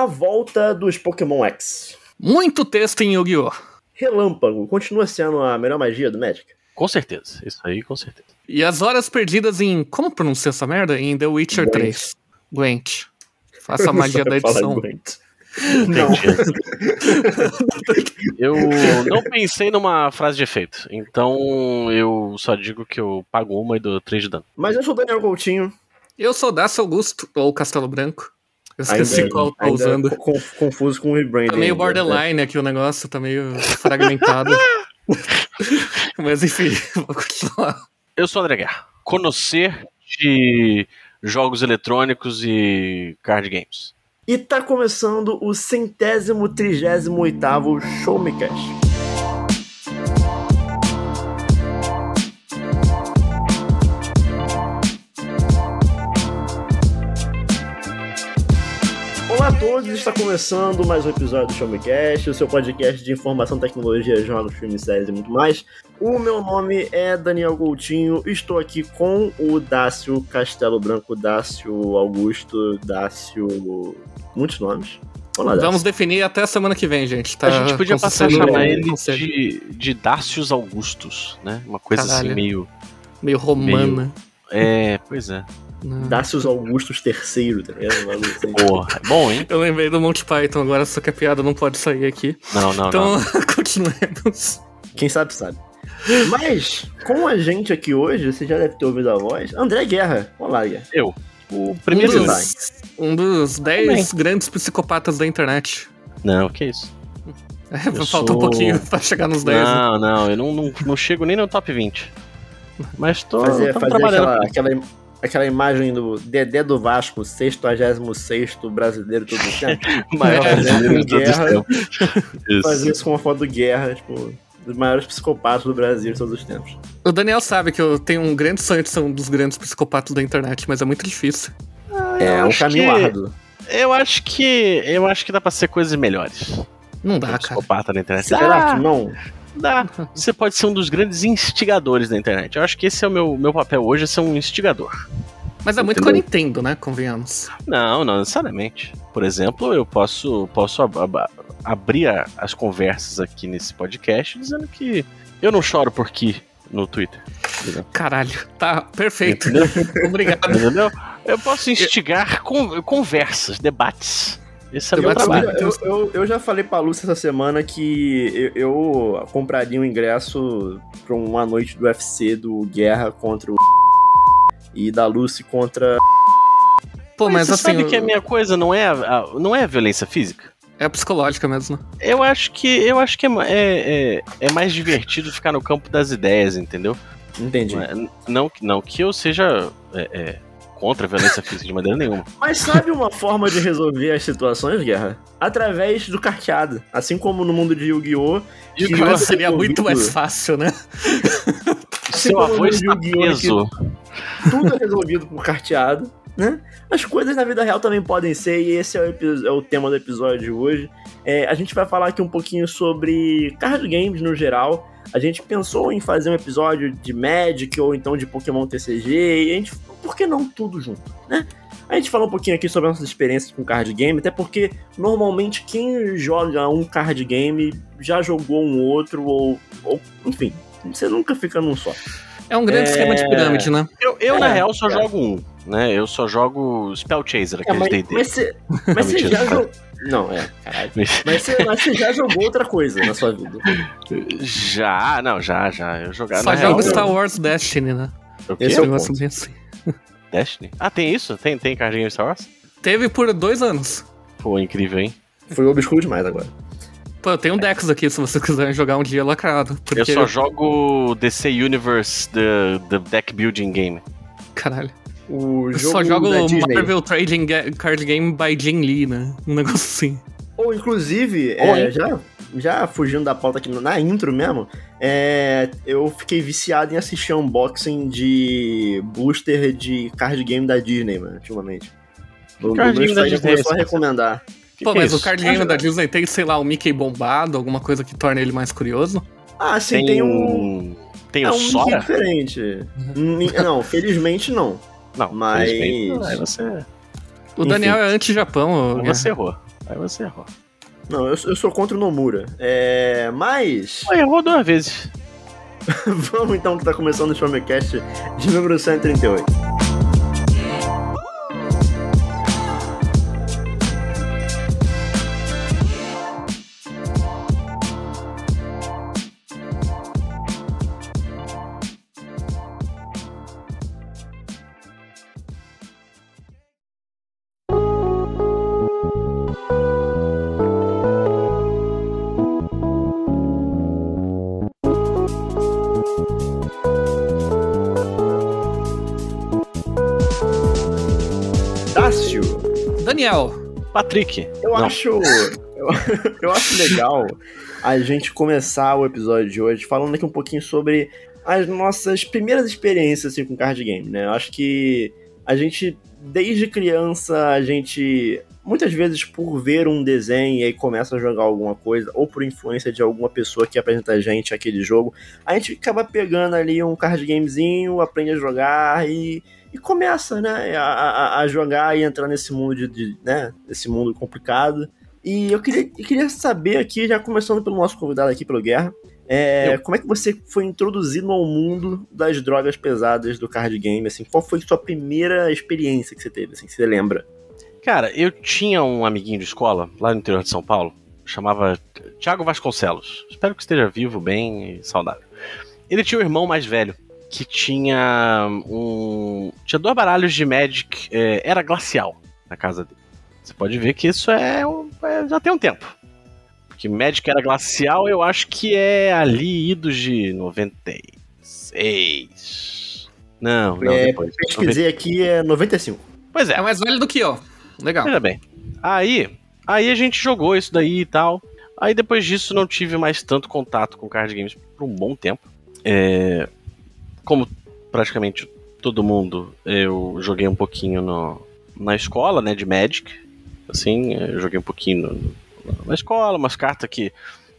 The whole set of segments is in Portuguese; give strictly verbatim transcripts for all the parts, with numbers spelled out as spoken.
a volta dos Pokémon X. Muito texto em Yu-Gi-Oh! Relâmpago continua sendo a melhor magia do Magic? Com certeza, isso aí com certeza. E as horas perdidas em... Como pronuncia essa merda? Em The Witcher Gwent. três. Gwent. Faça a magia da edição. Não. Eu não pensei numa frase de efeito, então eu só digo que eu pago uma e dou três de dano. Mas eu sou o Daniel Coutinho. Eu sou Dácio Augusto, ou Castelo Branco. Eu esqueci Ainda, qual eu tô ainda usando. conf- confuso com o rebranding. Tá meio ainda, borderline né? aqui o negócio, tá meio fragmentado. Mas enfim, vou continuar. Eu sou o André Guerra, conhecer de jogos eletrônicos e card games. E tá começando o centésimo trigésimo oitavo Show Me Cash. Olá a todos, está começando mais um episódio do Show Me Cast, o seu podcast de informação, tecnologia, jogos, filmes, séries e muito mais. O meu nome é Daniel Coutinho, estou aqui com o Dácio Castelo Branco, Dácio Augusto, Dácio... muitos nomes. Olá, Dácio. Vamos definir até a semana que vem, gente. Tá, a gente podia passar a conselho- chamar ele conselho. de, de Dácios Augustos, né? Uma coisa Caralho. assim meio... Meio romana. É, pois é. Não. Dácios Augustos terceiro, tá ligado? Um bagulho assim. Porra, é bom, hein? Eu lembrei do Monty Python, agora só que a piada não pode sair aqui. Não, não, Então, não. continuemos. Quem sabe, sabe. Mas, com a gente aqui hoje, você já deve ter ouvido a voz, André Guerra. Olá, Guerra. Eu. O Um primeiro Tudo design. dos, um dos dez grandes psicopatas da internet. Não, que isso? É, Eu falta um sou- pouquinho pra chegar nos dez. né? Não, não, eu não, não, não chego nem no top vinte. Mas tô, Fazer, tô fazer trabalhando. aquela, aquela, aquela imagem do Dedé do Vasco, sexagésimo sexto brasileiro todo o tempo. Maior É, brasileiro de todos os guerra. tempos. Isso. Fazer isso com uma foto do Guerra, tipo, dos maiores psicopatas do Brasil de todos os tempos. O Daniel sabe que eu tenho um grande sonho de ser um dos grandes psicopatas da internet, mas é muito difícil. É um acho caminho que- árduo. Eu acho que. Eu acho que dá pra ser coisas melhores. Não dá, Um cara. psicopata na internet. Será Dá, que não? dá. Você pode ser um dos grandes instigadores da internet. Eu acho que esse é o meu, meu papel hoje, é ser um instigador. Mas é muito Entendeu? com a Nintendo, né? Convenhamos. Não, não necessariamente. Por exemplo, eu posso, posso ab- ab- abrir a- as conversas aqui nesse podcast dizendo que eu não choro por Ki no Twitter. Entendeu? Caralho. Tá, perfeito. Entendeu? Obrigado. Entendeu? Eu posso instigar con- conversas, debates. Esse é o meu Debates trabalho. Eu, eu, eu já falei pra Lúcia essa semana que eu, eu compraria um ingresso pra uma noite do U F C do Guerra contra o e da Lucy contra... Pô, mas, você assim, sabe que a eu- minha coisa não é a, a- não é a violência física? é psicológica mesmo. Eu acho que eu acho que é, ma- é, é, é mais divertido ficar no campo das ideias, entendeu? Entendi. Não, é- não, não que eu seja é, é, contra a violência física de maneira nenhuma. Mas sabe uma forma de resolver as situações, Guerra? Através do carteado. Assim como no mundo de Yu-Gi-Oh! E o que que vai Mas ser seria muito mais resolvido. fácil, né? seu como avô no está Yu-Gi-Oh! preso. Tudo é resolvido por carteado, né? As coisas na vida real também podem ser, e esse é o, epi- é o tema do episódio de hoje. É, a gente vai falar aqui um pouquinho sobre card games no geral. A gente pensou em fazer um episódio de Magic ou então de Pokémon T C G, e a gente, por que não tudo junto, né? A gente fala um pouquinho aqui sobre as nossas experiências com card game, até porque normalmente quem joga um card game já jogou um outro, ou, ou enfim, você nunca fica num só. É um grande É. esquema de pirâmide, né? Eu, eu É, na real, só é. jogo um. Né? Eu só jogo Spell Chaser, É, aquele mas, D e D. mas você, mas você Mentira, já cara. jogou. Não, é, caralho. Mas você, mas você já jogou outra coisa na sua vida. Já, não, já, já. Eu jogava Só na joga real. Star Wars Destiny, né? O quê? Esse é o negócio ponto. bem assim. Destiny? Ah, tem isso? Tem, tem card game Star Wars? Teve por dois anos. Pô, incrível, hein? Foi obscuro demais agora. Pô, eu tenho um Dex aqui, se vocês quiserem jogar um dia lacrado. Porque... Eu só jogo D C Universe, the, the Deck Building Game. Caralho. O Eu jogo só jogo da Disney. Marvel Trading Ga- Card Game by Jim Lee, né? Um negócio assim. Ou, inclusive, Ou, é, hein? já, já fugindo da pauta aqui na intro mesmo, é, eu fiquei viciado em assistir unboxing de booster de card game da Disney, mano, ultimamente. O Card meu game da Instagram Disney, começou a esse- recomendar. Que Pô, que é mas isso? o card game da Disney tem, sei lá, o Mickey bombado, alguma coisa que torna ele mais curioso? Ah, sim, tem, Tem um... um. Tem É o um Mickey Sora? diferente. Mi- Não, felizmente não. Não, Mas- felizmente, Aí você, O Enfim. Daniel é anti-Japão. aí Guerra. você errou. Aí você errou. Não, eu, eu sou contra o Nomura. É, mas... Pô, errou duas vezes. Vamos então, que tá começando o Showmecast de número cento e trinta e oito. Dácio. Daniel. Patrick. Eu Não. acho. Eu, eu acho legal a gente começar o episódio de hoje falando aqui um pouquinho sobre as nossas primeiras experiências assim, com card game, né? Eu acho que a gente, desde criança, a gente. Muitas vezes por ver um desenho e aí começa a jogar alguma coisa, ou por influência de alguma pessoa que apresenta a gente aquele jogo, a gente acaba pegando ali um card gamezinho, aprende a jogar e, e começa, né, a, a, a jogar e entrar nesse mundo de, de, né, nesse mundo complicado. E eu queria, eu queria saber aqui, já começando pelo nosso convidado aqui, pelo Guerra, é, como é que você foi introduzido ao mundo das drogas pesadas do card game, assim, qual foi a sua primeira experiência que você teve, assim, que você lembra? Cara, eu tinha um amiguinho de escola, lá no interior de São Paulo, chamava Thiago Vasconcelos. Espero que esteja vivo, bem e saudável. Ele tinha um irmão mais velho, que tinha um... Tinha dois baralhos de Magic, é, era glacial, na casa dele. Você pode ver que isso é, um, é já tem um tempo. Porque Magic era glacial, eu acho que é ali idos de noventa e seis. Não, não, é, depois. Pesquisei aqui, é noventa e cinco. Pois é. É mais velho do que eu. Legal. Veja bem, aí, aí a gente jogou isso daí e tal. Aí depois disso não tive mais tanto contato com card games por um bom tempo. É, como praticamente todo mundo, eu joguei um pouquinho no, na escola, né, de Magic. Assim, eu joguei um pouquinho no, na escola, umas cartas que...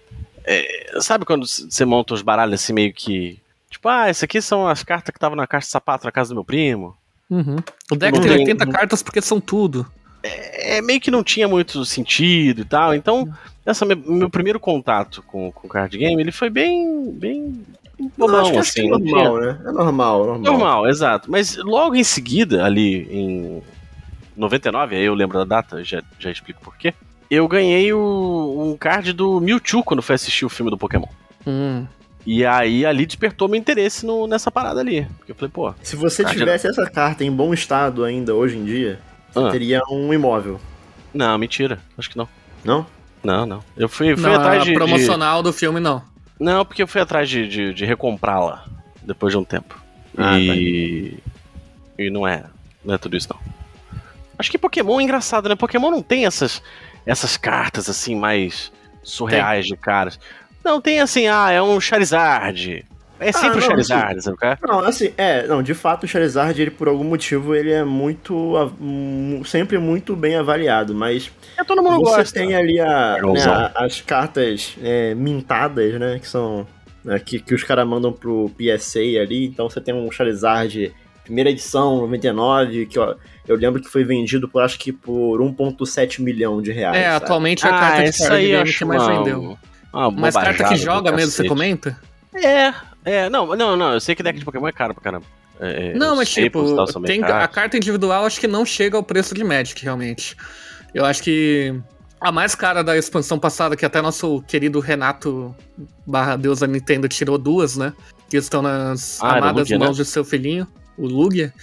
É, sabe quando você monta os baralhos assim meio que... Tipo, ah, essas aqui são as cartas que estavam na caixa de sapato na casa do meu primo. Uhum. O deck Não tem tem- oitenta cartas porque são tudo. É meio que não tinha muito sentido e tal, então essa meu, meu primeiro contato com o card game, ele foi bem, bem bobão, Não, acho que, acho que assim, é não normal, tinha- né? É normal, normal. normal, exato, mas logo em seguida, ali em noventa e nove, aí eu lembro da data, já, já explico por quê, eu ganhei o, um card do Mewtwo quando fui assistir o filme do Pokémon. Hum. E aí ali despertou meu interesse no, nessa parada ali, porque eu falei, pô, Se você Card- tivesse essa carta em bom estado ainda hoje em dia, você Ah. teria um imóvel, não, mentira, acho que não. não? Não, não. Eu fui, fui Não, atrás a de... de- promocional do filme, não. Não, porque eu fui atrás de, de, de recomprá-la depois de um tempo. Ah, e. E não é. Não é tudo isso, não. Acho que Pokémon é engraçado, né? Pokémon não tem essas, essas cartas assim mais surreais de caras. Não, tem assim, ah, é um Charizard. É sempre Ah, o não, Charizard, sabe o que é? Não, assim, é, não, de fato o Charizard, ele por algum motivo, ele é muito, a- mu- sempre muito bem avaliado, mas É, todo mundo você gosta. tem ali a, né, Dragãozão. a- as cartas é, mintadas, né, que são, né, que, que os caras mandam pro P S A ali, então você tem um Charizard primeira edição, noventa e nove, que ó, eu lembro que foi vendido por, acho que por um vírgula sete milhão de reais, É, sabe? atualmente é a Ah, carta de essa card aí eu game acho que mais uma, vendeu. uma Mas carta bobajada que do joga mesmo, você cacete. comenta? É, é, não, não, não, eu sei que deck de Pokémon é caro pra caramba. É, Não, os mas staples e tal tipo, são bem tem, a caros. carta individual acho que não chega ao preço de Magic, realmente. Eu acho que a mais cara da expansão passada, que até nosso querido Renato barra Deus da Nintendo tirou duas, né? Que estão nas Ah, era o amadas Lugia, mãos né? de seu filhinho, o Lugia.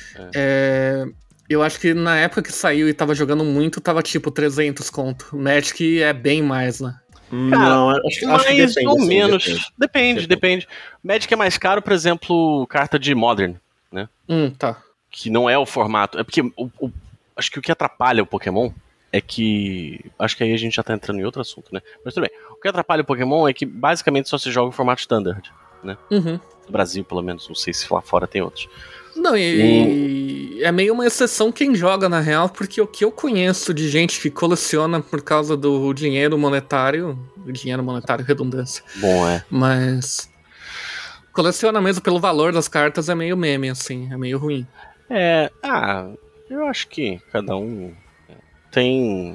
É, eu acho que na época que saiu e tava jogando muito, tava tipo trezentos conto. Magic é bem mais, né? Não, acho, Mais acho que depende, ou assim, menos. depende. Depende, depende. Magic é mais caro, por exemplo, carta de Modern, Hum, tá. que não é o formato. É porque o, o- acho que o que atrapalha o Pokémon é que. Acho que aí a gente já tá entrando em outro assunto, né? Mas tudo bem. O que atrapalha o Pokémon é que basicamente só se joga o formato standard. Uhum. No Brasil, pelo menos. Não sei se lá fora tem outros. Não, e, e é meio uma exceção quem joga, na real, porque o que eu conheço de gente que coleciona por causa do dinheiro monetário, dinheiro monetário, redundância, Bom, é. mas coleciona mesmo pelo valor das cartas é meio meme, assim, é meio ruim. É. Ah, eu acho que cada um tem.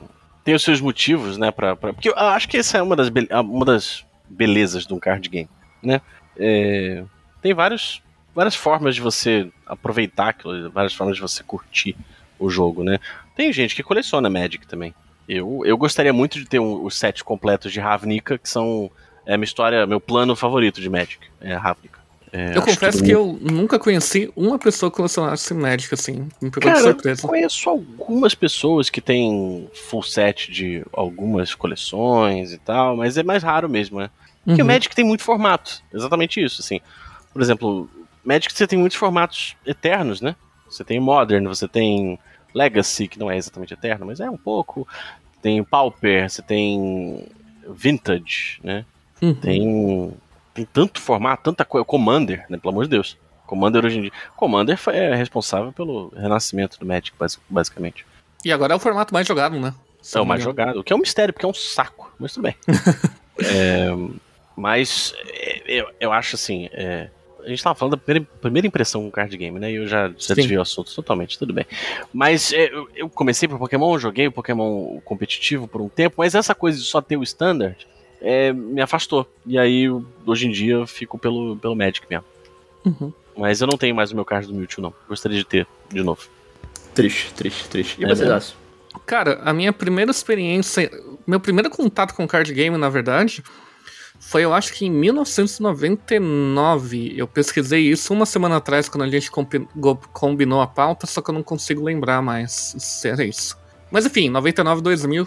tem os seus motivos, né, pra, pra... Porque eu acho que essa é uma das, be... uma das belezas de um card game, né? É... Tem vários, várias formas de você aproveitar aquilo, várias formas de você curtir o jogo, né? Tem gente que coleciona Magic também. Eu, eu gostaria muito de ter um, os sets completos de Ravnica, que são é, minha história, meu plano favorito de Magic, é Ravnica. É, eu confesso que, que eu nunca conheci uma pessoa que colecionasse Magic, assim. Me pegou Cara, de surpresa. Eu conheço algumas pessoas que têm full set de algumas coleções e tal, mas é mais raro mesmo, né? Porque Uhum. o Magic tem muito formato, exatamente isso, assim. Por exemplo, Magic você tem muitos formatos eternos, né? Você tem Modern, você tem Legacy, que não é exatamente eterno, mas é um pouco. Tem Pauper, você tem Vintage, né? Uhum. Tem, tem tanto formato, tanta coisa. Commander, né? Pelo amor de Deus. Commander hoje em dia. Commander é responsável pelo renascimento do Magic, basicamente. E agora é o formato mais jogado, né? É o mais jogado, o que é um mistério, porque é um saco, mas tudo bem. é, mas eu, eu acho assim. É, a gente tava falando da primeira, primeira impressão com card game, né? E eu já, já desviei o assunto totalmente, tudo bem. Mas é, eu, eu comecei por Pokémon, joguei o Pokémon competitivo por um tempo, mas essa coisa de só ter o Standard é, me afastou. E aí, hoje em dia, eu fico pelo, pelo Magic mesmo. Uhum. Mas eu não tenho mais o meu card do Mewtwo, não. Gostaria de ter, de novo. Triste, triste, triste. E É você, mesmo? Dácio? Cara, a minha primeira experiência... Meu primeiro contato com card game, na verdade, foi, eu acho que em mil novecentos e noventa e nove. Eu pesquisei isso uma semana atrás, quando a gente combi- combinou a pauta, só que eu não consigo lembrar mais se era isso. Mas enfim, noventa e nove, dois mil.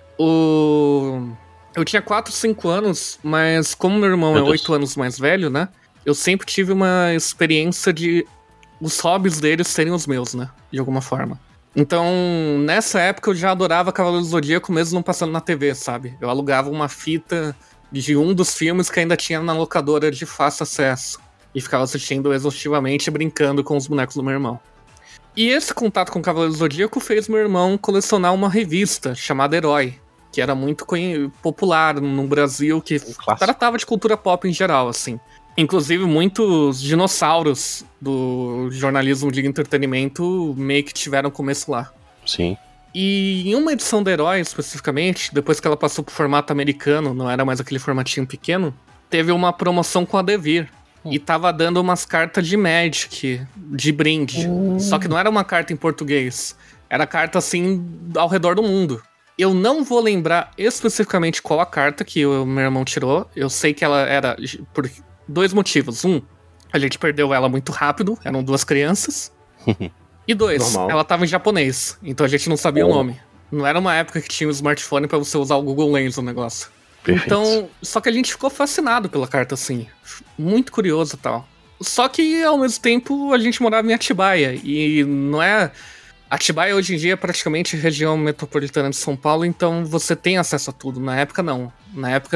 O... Eu tinha quatro, cinco anos, mas como meu irmão Meu é Deus. oito anos mais velho, né? Eu sempre tive uma experiência de os hobbies deles serem os meus, né? De alguma forma. Então, nessa época eu já adorava Cavaleiros do Zodíaco, mesmo não passando na T V, sabe? Eu alugava uma fita de um dos filmes que ainda tinha na locadora de fácil acesso. E ficava assistindo exaustivamente e brincando com os bonecos do meu irmão. E esse contato com Cavaleiros do Zodíaco fez meu irmão colecionar uma revista chamada Herói, que era muito conhe- popular no Brasil, que clássico. tratava de cultura pop em geral, assim. Inclusive, muitos dinossauros do jornalismo de entretenimento meio que tiveram começo lá. Sim. E em uma edição da Herói, especificamente, depois que ela passou pro formato americano, não era mais aquele formatinho pequeno, teve uma promoção com a Devir. E tava dando umas cartas de Magic, de brinde. Só que não era uma carta em português. Era carta, assim, ao redor do mundo. Eu não vou lembrar especificamente qual a carta que o meu irmão tirou. Eu sei que ela era por dois motivos. Um, a gente perdeu ela muito rápido, eram duas crianças. E dois, Normal. ela tava em japonês, então a gente não sabia Oh. o nome. Não era uma época que tinha um smartphone pra você usar o Google Lens no negócio. Perfeito. Então, só que a gente ficou fascinado pela carta, assim. Muito curioso e tal. Só que, ao mesmo tempo, a gente morava em Atibaia. E não é... Atibaia, hoje em dia, é praticamente região metropolitana de São Paulo, então você tem acesso a tudo. Na época, não. Na época,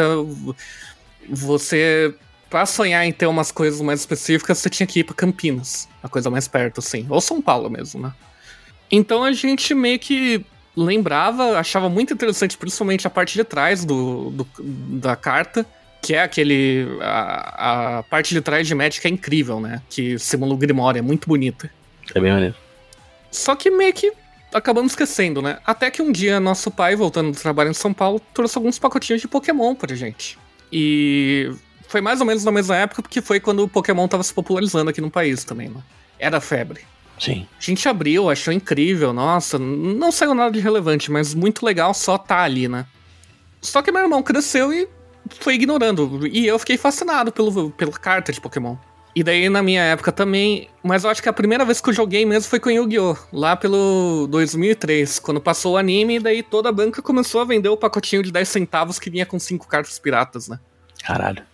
você... Pra sonhar em ter umas coisas mais específicas, você tinha que ir pra Campinas. A coisa mais perto, assim. Ou São Paulo mesmo, né? Então a gente meio que lembrava, achava muito interessante, principalmente a parte de trás do, do- da carta, que é aquele... A, a parte de trás de Magic é incrível, né? Que simula o Grimório, é muito bonita. É bem maneiro. Só que meio que acabamos esquecendo, né? Até que um dia nosso pai, voltando do trabalho em São Paulo, trouxe alguns pacotinhos de Pokémon pra gente. E foi mais ou menos na mesma época, porque foi quando o Pokémon tava se popularizando aqui no país também, né? Era febre. Sim. A gente abriu, achou incrível, nossa, não saiu nada de relevante, mas muito legal só tá ali, né? Só que meu irmão cresceu e foi ignorando, e eu fiquei fascinado pelo, pela carta de Pokémon. E daí na minha época também, mas eu acho que a primeira vez que eu joguei mesmo foi com Yu-Gi-Oh! Lá pelo dois mil e três, quando passou o anime, e daí toda a banca começou a vender o pacotinho de dez centavos que vinha com cinco cartas piratas, né? Caralho.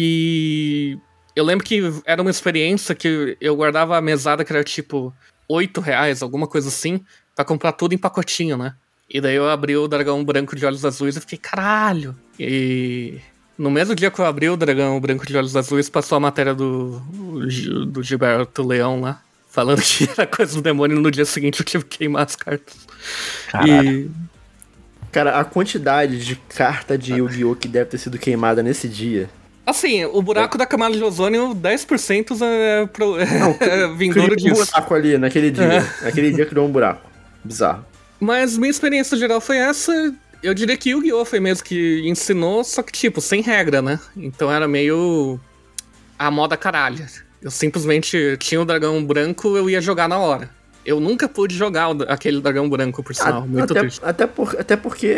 E eu lembro que era uma experiência que eu guardava a mesada que era tipo oito reais, alguma coisa assim, pra comprar tudo em pacotinho, né? E daí eu abri o dragão branco de olhos azuis e fiquei, caralho! E no mesmo dia que eu abri o dragão branco de olhos azuis, passou a matéria do, do Gilberto Leão lá, falando que era coisa do demônio, e no dia seguinte eu tive que queimar as cartas. Caralho. E Cara, a quantidade de carta de Yu-Gi-Oh! Que deve ter sido queimada nesse dia. assim, o buraco da camada de ozônio, dez por cento é, pro, é vindouro Criou um disso. buraco ali naquele dia. Naquele dia criou um buraco. Bizarro. Mas minha experiência geral foi essa, Eu diria que Yu-Gi-Oh! Foi mesmo que ensinou, só que, tipo, sem regra, né? Então era meio a moda caralho. Eu simplesmente tinha o dragão branco, eu ia jogar na hora. Eu nunca pude jogar o, aquele dragão branco, por sinal. A, muito até, triste. Até, por, até porque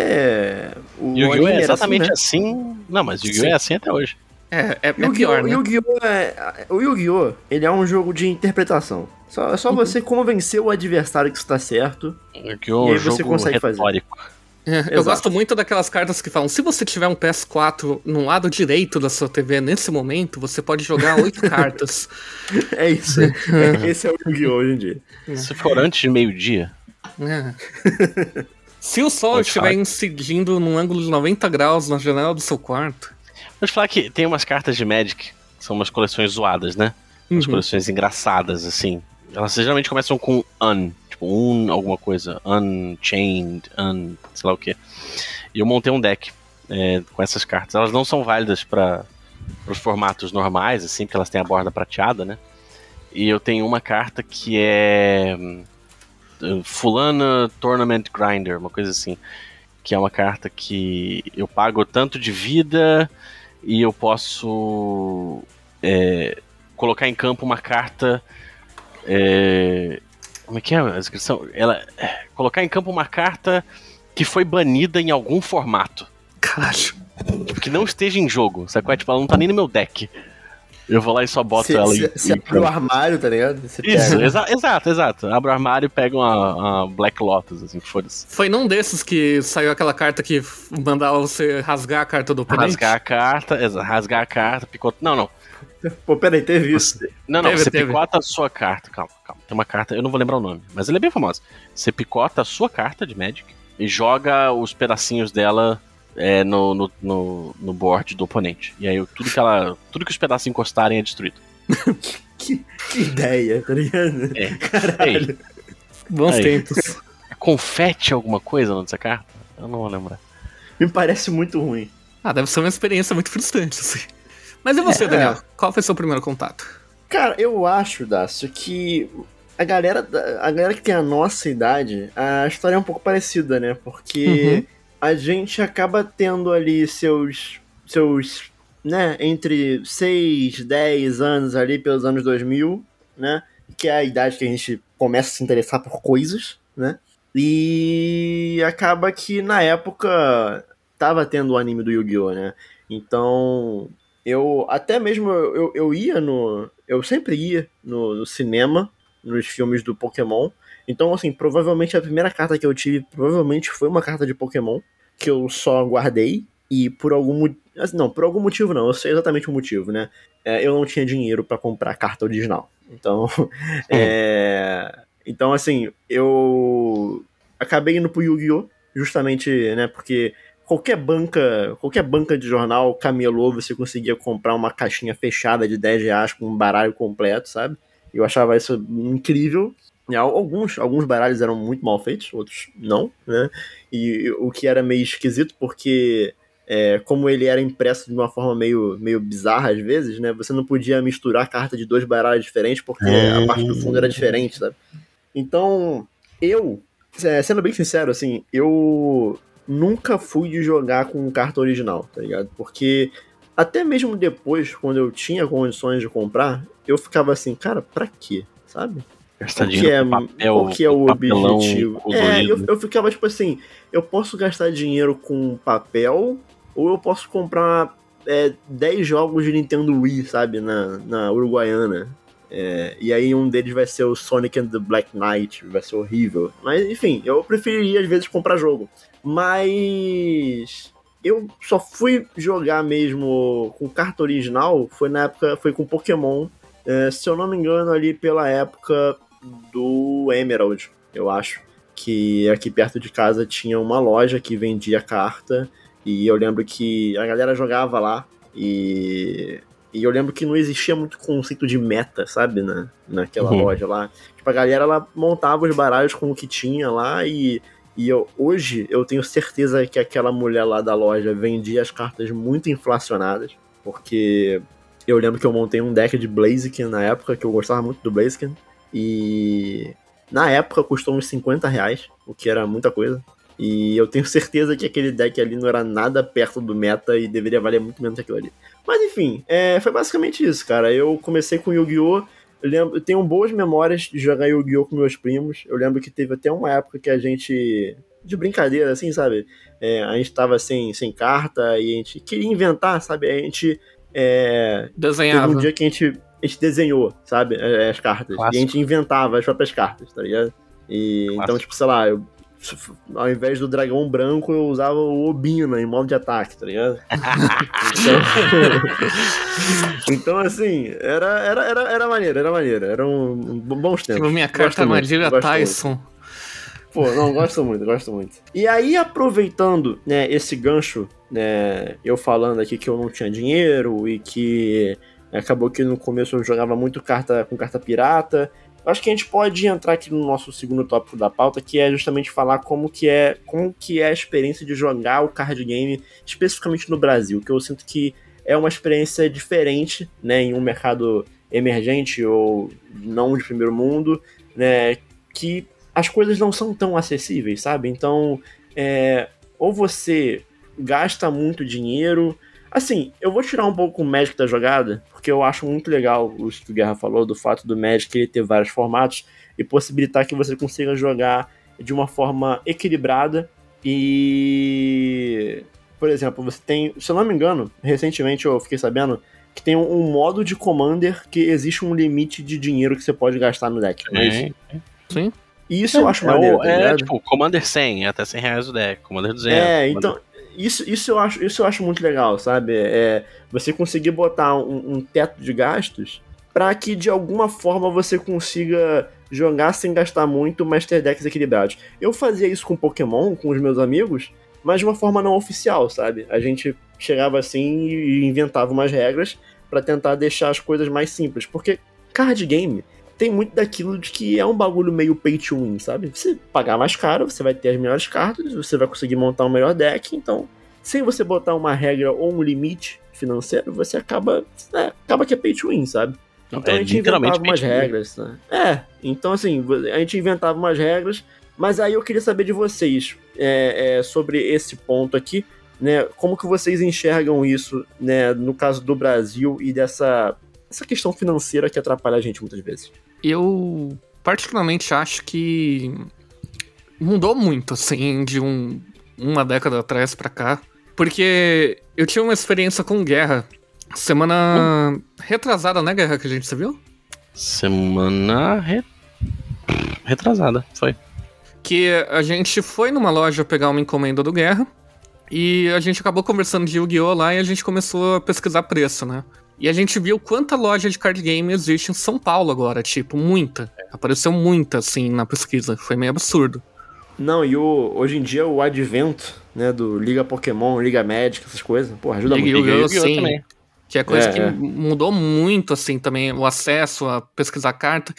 o Yu-Gi-Oh! É exatamente assim, né? assim. Não, mas Yu-Gi-Oh! É assim até hoje. É, é, é Yu-Gi-Oh! pior, né? Yu-Gi-Oh! É, o Yu-Gi-Oh! Ele é um jogo de interpretação. Só, é só você convencer o adversário que isso tá certo. Yu-Gi-Oh! E aí É um você jogo consegue retórico. É, eu Exato. gosto muito daquelas cartas que falam, se você tiver um P S quatro no lado direito da sua T V nesse momento, você pode jogar oito cartas. É isso. É, esse é o Yu-Gi-Oh! Hoje em dia. Se for antes de meio-dia, É. Se o sol Pode estiver falar. incidindo num ângulo de noventa graus na janela do seu quarto... Vou te falar que tem umas cartas de Magic, que são umas coleções zoadas, né? Umas Uhum. coleções engraçadas, assim. Elas geralmente começam com un, tipo un alguma coisa, unchained, un, sei lá o que. E eu montei um deck é, com essas cartas. Elas não são válidas para os formatos normais, assim, porque elas têm a borda prateada, né? E eu tenho uma carta que é hum, Fulana Tournament Grinder, uma coisa assim. Que é uma carta que eu pago tanto de vida e eu posso é, colocar em campo uma carta. É, como é que é a descrição? Ela, é, colocar em campo uma carta que foi banida em algum formato. Caralho. Tipo, que não esteja em jogo. Sabe? Tipo, ela não tá nem no meu deck. Eu vou lá e só boto Você ela em. você em abre o campo. armário, tá ligado? Você Isso, pega. exa exato, exato. Abro o armário e pego uma, uma Black Lotus, assim, foda-se. Foi num desses que saiu aquela carta que mandava você rasgar a carta do oponente? Rasgar a carta, exa- rasgar a carta, picota. Não, não. Pô, peraí, teve isso. Não, não, Teve, você teve. picota a sua carta. Calma, calma. Tem uma carta, eu não vou lembrar o nome, mas ela é bem famosa. Você picota a sua carta de Magic e joga os pedacinhos dela é, no, no, no, no board do oponente. E aí tudo que ela. Tudo que os pedacinhos encostarem é destruído. Que, que ideia, tá ligado? É. Caralho. Bons Aí. tempos. É confete alguma coisa nessa carta? Eu não vou lembrar. Me parece muito ruim. Ah, deve ser uma experiência muito frustrante, assim. Mas e você, É. Daniel? Qual foi seu primeiro contato? Cara, eu acho, Dácio, que a galera, da- a galera que tem a nossa idade, a história é um pouco parecida, né? Porque a gente acaba tendo ali seus, seus, né, entre seis, dez anos ali pelos anos dois mil, né? Que é a idade que a gente começa a se interessar por coisas, né? E acaba que na época tava tendo o anime do Yu-Gi-Oh, né? Então, eu até mesmo eu, eu, eu ia no. Eu sempre ia no, no cinema, nos filmes do Pokémon. Então, assim, provavelmente a primeira carta que eu tive provavelmente foi uma carta de Pokémon, que eu só guardei. E por algum motivo. Não, por algum motivo não, eu sei exatamente o motivo, né? É, eu não tinha dinheiro pra comprar a carta original. Então. é, então, assim, eu acabei indo pro Yu-Gi-Oh! Justamente, né? Porque qualquer banca, qualquer banca de jornal, camelô, você conseguia comprar uma caixinha fechada de dez reais com um baralho completo, sabe? Eu achava isso incrível. E alguns, alguns baralhos eram muito mal feitos, outros não, né? E o que era meio esquisito, porque é, como ele era impresso de uma forma meio, meio bizarra às vezes, né? Você não podia misturar carta de dois baralhos diferentes, porque a parte do fundo era diferente, sabe? Então, eu, é, sendo bem sincero, assim, eu nunca fui de jogar com carta original, tá ligado? Porque até mesmo depois, quando eu tinha condições de comprar, eu ficava assim, cara, pra quê? Sabe? Gastar Qual que dinheiro é, com papel, qual que é o papelão objetivo? colorido. É, eu, eu ficava tipo assim, eu posso gastar dinheiro com papel, ou eu posso comprar é, dez jogos de Nintendo Wii, sabe, na, na Uruguaiana. É, e aí um deles vai ser o Sonic and the Black Knight, vai ser horrível. Mas enfim, eu preferiria às vezes comprar jogo. Mas eu só fui jogar mesmo com carta original, foi na época, foi com Pokémon. É, se eu não me engano, ali pela época do Emerald, eu acho. Que aqui perto de casa tinha uma loja que vendia carta. E eu lembro que a galera jogava lá. E, e eu lembro que não existia muito conceito de meta, sabe? Na, naquela Uhum. loja lá. Tipo, a galera ela montava os baralhos com o que tinha lá. E, e eu, hoje eu tenho certeza que aquela mulher lá da loja vendia as cartas muito inflacionadas. Porque eu lembro que eu montei um deck de Blaziken na época, que eu gostava muito do Blaziken. E na época custou uns cinquenta reais, o que era muita coisa. E eu tenho certeza que aquele deck ali não era nada perto do meta e deveria valer muito menos que aquilo ali. Mas enfim, é, foi basicamente isso, cara. Eu comecei com Yu-Gi-Oh! Eu, lembro, eu tenho boas memórias de jogar Yu-Gi-Oh! Com meus primos. Eu lembro que teve até uma época que a gente, de brincadeira, assim, sabe? É, a gente tava sem, sem carta e a gente queria inventar, sabe? A gente é, desenhava. Teve um dia que a gente, a gente desenhou, sabe? As cartas. Clássico. E a gente inventava as próprias cartas, tá ligado? E, então, tipo, sei lá, eu, ao invés do dragão branco, eu usava o Obina em modo de ataque, tá ligado? então, então, assim, era, era, era, era maneiro, era maneiro. Era um, um bons tempos. Tipo, minha carta armadilha Tyson. Muito. Pô, não, gosto muito, gosto muito. E aí, aproveitando, né, esse gancho, né, eu falando aqui que eu não tinha dinheiro e que acabou que no começo eu jogava muito carta com carta pirata, acho que a gente pode entrar aqui no nosso segundo tópico da pauta, que é justamente falar como que é, como que é a experiência de jogar o card game, especificamente no Brasil, que eu sinto que é uma experiência diferente, né, em um mercado emergente ou não de primeiro mundo, né, que as coisas não são tão acessíveis, sabe? Então, é, ou você gasta muito dinheiro. Assim, eu vou tirar um pouco o Magic da jogada, porque eu acho muito legal o que o Guerra falou, do fato do Magic ele ter vários formatos e possibilitar que você consiga jogar de uma forma equilibrada. E, por exemplo, você tem, se eu não me engano, recentemente eu fiquei sabendo que tem um, um modo de Commander que existe um limite de dinheiro que você pode gastar no deck. Não é isso? Sim. E isso é, eu acho maneiro, tá ligado? É, tipo, Commander cem, até cem reais o deck, Commander duzentos. É, Commander... então, isso, isso, eu acho, isso eu acho muito legal, sabe? É, você conseguir botar um, um teto de gastos pra que, de alguma forma, você consiga jogar sem gastar muito, mas ter decks equilibrados. Eu fazia isso com Pokémon, com os meus amigos, mas de uma forma não oficial, sabe? A gente chegava assim e inventava umas regras pra tentar deixar as coisas mais simples, porque card game tem muito daquilo de que é um bagulho meio pay to win, sabe? Você pagar mais caro, você vai ter as melhores cartas, você vai conseguir montar um melhor deck, então, sem você botar uma regra ou um limite financeiro, você acaba, é, acaba que é pay to win, sabe? Então é, a gente inventava umas regras, né? É, então assim, a gente inventava umas regras, mas aí eu queria saber de vocês, é, é, sobre esse ponto aqui, né? Como que vocês enxergam isso, né, no caso do Brasil e dessa essa questão financeira que atrapalha a gente muitas vezes? Eu particularmente acho que mudou muito, assim, de um, uma década atrás pra cá. Porque eu tive uma experiência com Guerra. Semana hum. retrasada, né, Guerra, que a gente se viu? Semana re... retrasada, foi. Que a gente foi numa loja pegar uma encomenda do Guerra. E a gente acabou conversando de Yu-Gi-Oh! Lá e a gente começou a pesquisar preço, né? E a gente viu quanta loja de card game existe em São Paulo agora, tipo, muita. Apareceu muita, assim, na pesquisa. Foi meio absurdo. Não, e o, hoje em dia o advento, né, do Liga Pokémon, Liga Magic, essas coisas, pô, ajuda Liga muito. Yu-Gi-Oh! Sim, também. Que é coisa é, que é. mudou muito, assim, também, o acesso a pesquisar carta.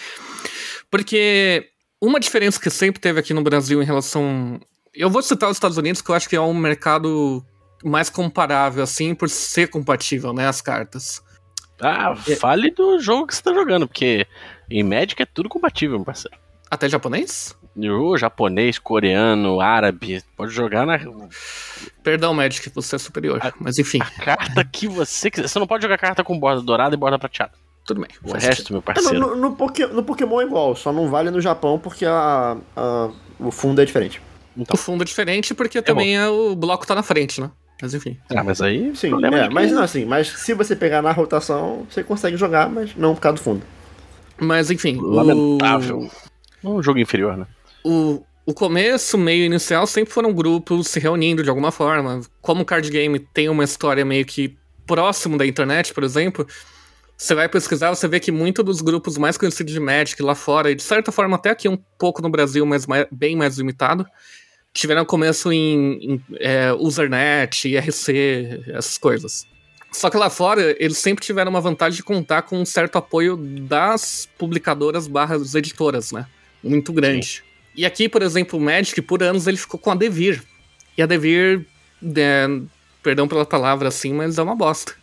Porque uma diferença que sempre teve aqui no Brasil em relação... Eu vou citar os Estados Unidos, que eu acho que é um mercado mais comparável, assim, por ser compatível, né, as cartas. Ah, fale do jogo que você tá jogando, porque em Magic é tudo compatível, meu parceiro. Até japonês? O japonês, coreano, árabe, pode jogar na... Perdão, Magic, você é superior, a, mas enfim. A carta que você quiser. Você não pode jogar carta com borda dourada e borda prateada. Tudo bem. O resto, sentido. Meu parceiro. É, no, no, Poké, no Pokémon é igual, só não vale no Japão porque a, a, o fundo é diferente. Então. O fundo é diferente porque é também é, o bloco tá na frente, né? Mas enfim. Ah, mas aí... Sim, é, mas não assim, mas se você pegar na rotação, você consegue jogar, mas não por causa do fundo. Mas enfim... Lamentável. O... Um jogo inferior, né? O, o começo, meio inicial, sempre foram grupos se reunindo de alguma forma. Como o card game tem uma história meio que próximo da internet, por exemplo, você vai pesquisar, você vê que muitos dos grupos mais conhecidos de Magic lá fora, e de certa forma até aqui um pouco no Brasil, mas mais, bem mais limitado, tiveram começo em, em é, Usernet, I R C, essas coisas. Só que lá fora, eles sempre tiveram uma vantagem de contar com um certo apoio das publicadoras barras editoras, né? Muito grande. Sim. E aqui, por exemplo, o Magic, por anos, ele ficou com a Devir. E a Devir, é, perdão pela palavra assim, mas é uma bosta.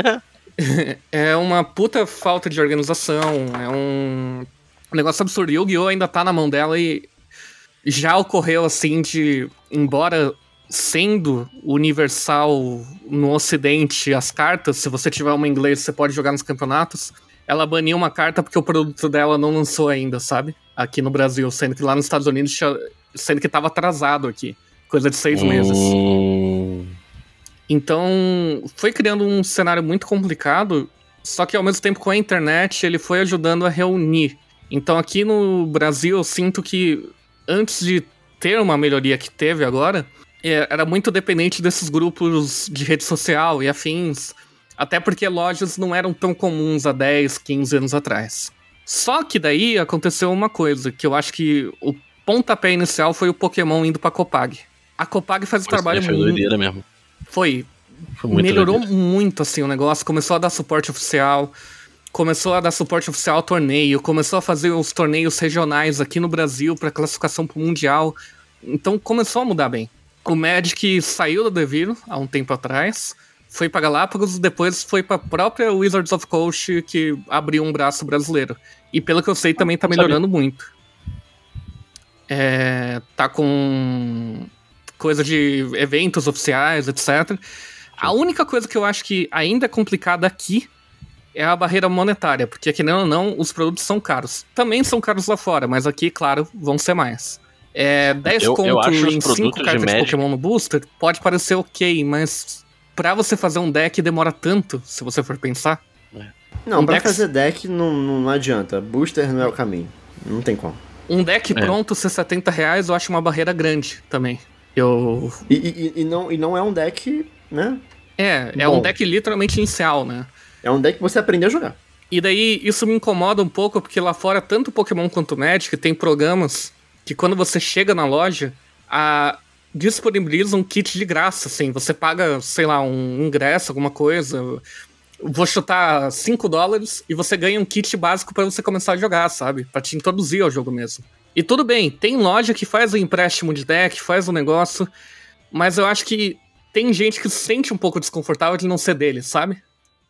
É uma puta falta de organização, é um negócio absurdo. Yu-Gi-Oh! Ainda tá na mão dela e... já ocorreu assim de, embora sendo universal no ocidente as cartas, se você tiver uma em inglês você pode jogar nos campeonatos, ela baniu uma carta porque o produto dela não lançou ainda, sabe? Aqui no Brasil, sendo que lá nos Estados Unidos, sendo que tava atrasado aqui, coisa de seis meses. Hum... Então, foi criando um cenário muito complicado, só que ao mesmo tempo com a internet ele foi ajudando a reunir. Então aqui no Brasil eu sinto que antes de ter uma melhoria que teve agora, era muito dependente desses grupos de rede social e afins, até porque lojas não eram tão comuns há dez, quinze anos atrás. Só que daí aconteceu uma coisa, que eu acho que o pontapé inicial foi o Pokémon indo pra Copag. A Copag faz o trabalho foi muito... doideira mesmo. Foi. Foi muito Melhorou doideira. muito assim o negócio, começou a dar suporte oficial, começou a dar suporte oficial ao torneio, começou a fazer os torneios regionais aqui no Brasil pra classificação pro Mundial. Então começou a mudar bem. O Magic saiu do Devir há um tempo atrás, foi pra Galápagos e depois foi pra própria Wizards of Coast, que abriu um braço brasileiro. E pelo que eu sei também tá melhorando muito. É, tá com coisa de eventos oficiais, etcétera. A única coisa que eu acho que ainda é complicada aqui é a barreira monetária, porque querendo ou não, os produtos são caros. Também são caros lá fora, mas aqui, claro, vão ser mais. É, dez Eu- conto eu acho os em produtos cinco de cartas de, Magic- Pokémon no booster pode parecer ok, mas pra você fazer um deck demora tanto, se você for pensar. Não, Um pra deck- fazer deck não, não adianta. Booster não é o caminho. Não tem como. Um deck É. pronto ser setenta reais eu acho uma barreira grande também. Eu... E, e- e não, e não é um deck, né? É, é Bom. um deck literalmente inicial, né? É um deck que você aprendeu a jogar. E daí, isso me incomoda um pouco, porque lá fora, tanto Pokémon quanto Magic, tem programas que quando você chega na loja, a... disponibiliza um kit de graça, assim. Você paga, sei lá, um ingresso, alguma coisa. Vou chutar cinco dólares e você ganha um kit básico pra você começar a jogar, sabe? Pra te introduzir ao jogo mesmo. E tudo bem, tem loja que faz o empréstimo de deck, faz o negócio, mas eu acho que tem gente que se sente um pouco desconfortável de não ser dele, sabe?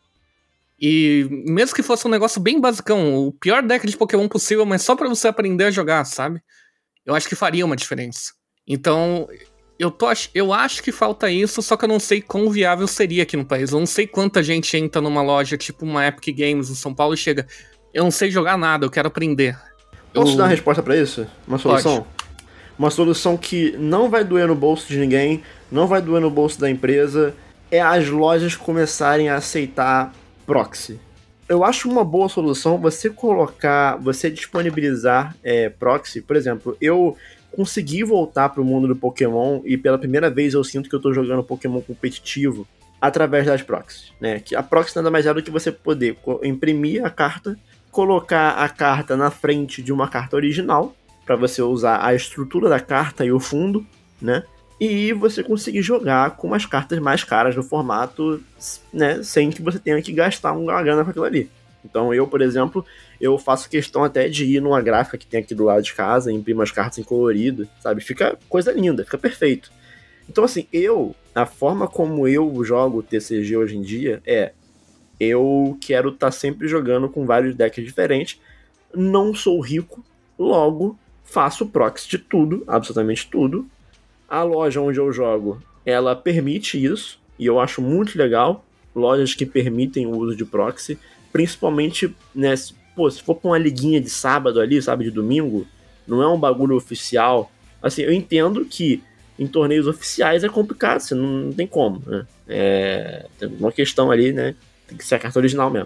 E mesmo que fosse um negócio bem basicão, o pior deck de Pokémon possível, mas só pra você aprender a jogar, sabe? Eu acho que faria uma diferença. Então, eu, tô, ach- eu acho que falta isso, só que eu não sei quão viável seria aqui no país. Eu não sei quanta gente entra numa loja, tipo uma Epic Games em São Paulo e chega, eu não sei jogar nada, eu quero aprender. Posso Eu- dar uma resposta pra isso? Uma solução? Uma solução que não vai doer no bolso de ninguém, não vai doer no bolso da empresa, é as lojas começarem a aceitar proxy. Eu acho uma boa solução você colocar, você disponibilizar é, proxy. Por exemplo, eu consegui voltar pro mundo do Pokémon e pela primeira vez eu sinto que eu tô jogando Pokémon competitivo através das proxies, né? Que a proxy nada mais é do que você poder co- imprimir a carta, colocar a carta na frente de uma carta original, para você usar a estrutura da carta e o fundo, né? E você conseguir jogar com as cartas mais caras no formato, né? Sem que você tenha que gastar uma grana com aquilo ali. Então eu, por exemplo, eu faço questão até de ir numa gráfica que tem aqui do lado de casa, imprimo as cartas em colorido, sabe? Fica coisa linda, fica perfeito. Então assim, eu, a forma como eu jogo T C G hoje em dia é, eu quero estar sempre jogando com vários decks diferentes, não sou rico, logo faço proxy de tudo, absolutamente tudo. A loja onde eu jogo, ela permite isso, e eu acho muito legal, lojas que permitem o uso de proxy, principalmente, né, se, pô, se for pra uma liguinha de sábado ali, sabe, de domingo, não é um bagulho oficial. Assim, eu entendo que em torneios oficiais é complicado, você não, não tem como, né? É, tem uma questão ali, né, tem que ser a carta original mesmo.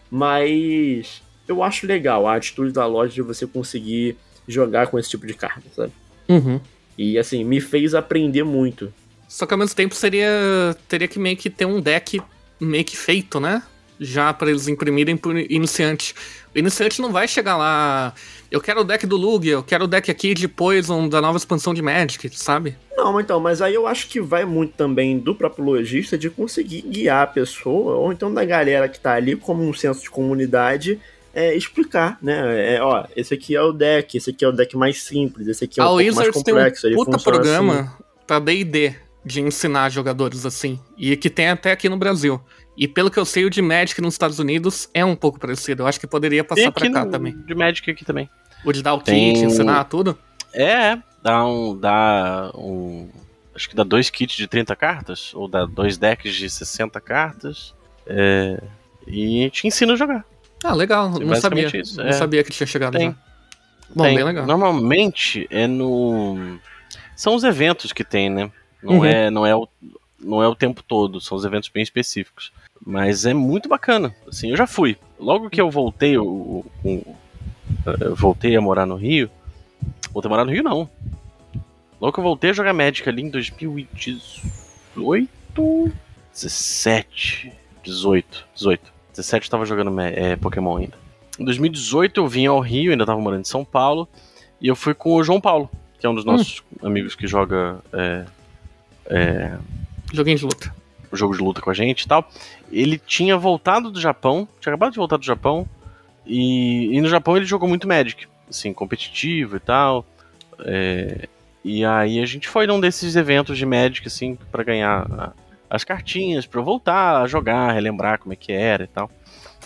Mas eu acho legal a atitude da loja de você conseguir jogar com esse tipo de carta, sabe? Uhum. E assim, me fez aprender muito. Só que ao mesmo tempo seria. Teria que meio que ter um deck meio que feito, né? Já pra eles imprimirem pro iniciante. O iniciante não vai chegar lá. Eu quero o deck do Lugia, eu quero o deck aqui de Poison da nova expansão de Magic, sabe? Não, então, mas aí eu acho que vai muito também do próprio lojista de conseguir guiar a pessoa, ou então da galera que tá ali como um senso de comunidade, é, explicar, né? É, ó, esse aqui é o deck, esse aqui é o deck mais simples, esse aqui é um A pouco mais Wizards tem um complexo. ele puta funciona programa assim. pra D e D de ensinar jogadores assim. E que tem até aqui no Brasil. E pelo que eu sei, o de Magic nos Estados Unidos é um pouco parecido. Eu acho que poderia Tem passar pra aqui cá no- também. de Magic aqui também. O de dar o Tem- kit, ensinar tudo. É, dá um. Dá um. Acho que dá dois kits de trinta cartas, ou dá dois decks de sessenta cartas. É, e te ensina a jogar. Ah, legal, não sabia. Isso. Não É. sabia que tinha chegado Tem. já. Bom, Tem. bem legal. Normalmente é no. São os eventos que tem, né? Não, Uhum. é, não, é o, não é o tempo todo, são os eventos bem específicos. Mas é muito bacana. Assim, eu já fui. Logo que eu voltei, eu, eu, eu voltei a morar no Rio. Voltei a morar no Rio, não. Logo que eu voltei a jogar Magic ali em dois mil e dezoito. dezessete. dezoito. dezoito. dezessete eu tava jogando é, Pokémon ainda. Em dois mil e dezoito eu vim ao Rio, ainda tava morando em São Paulo. E eu fui com o João Paulo, que é um dos nossos hum. amigos que joga é, é, joguinho de luta. jogo de luta com a gente e tal. Ele tinha voltado do Japão, tinha acabado de voltar do Japão, e, e no Japão ele jogou muito Magic, assim, competitivo e tal. É, e aí a gente foi num desses eventos de Magic, assim, pra ganhar a, as cartinhas, pra eu voltar a jogar, relembrar como é que era e tal.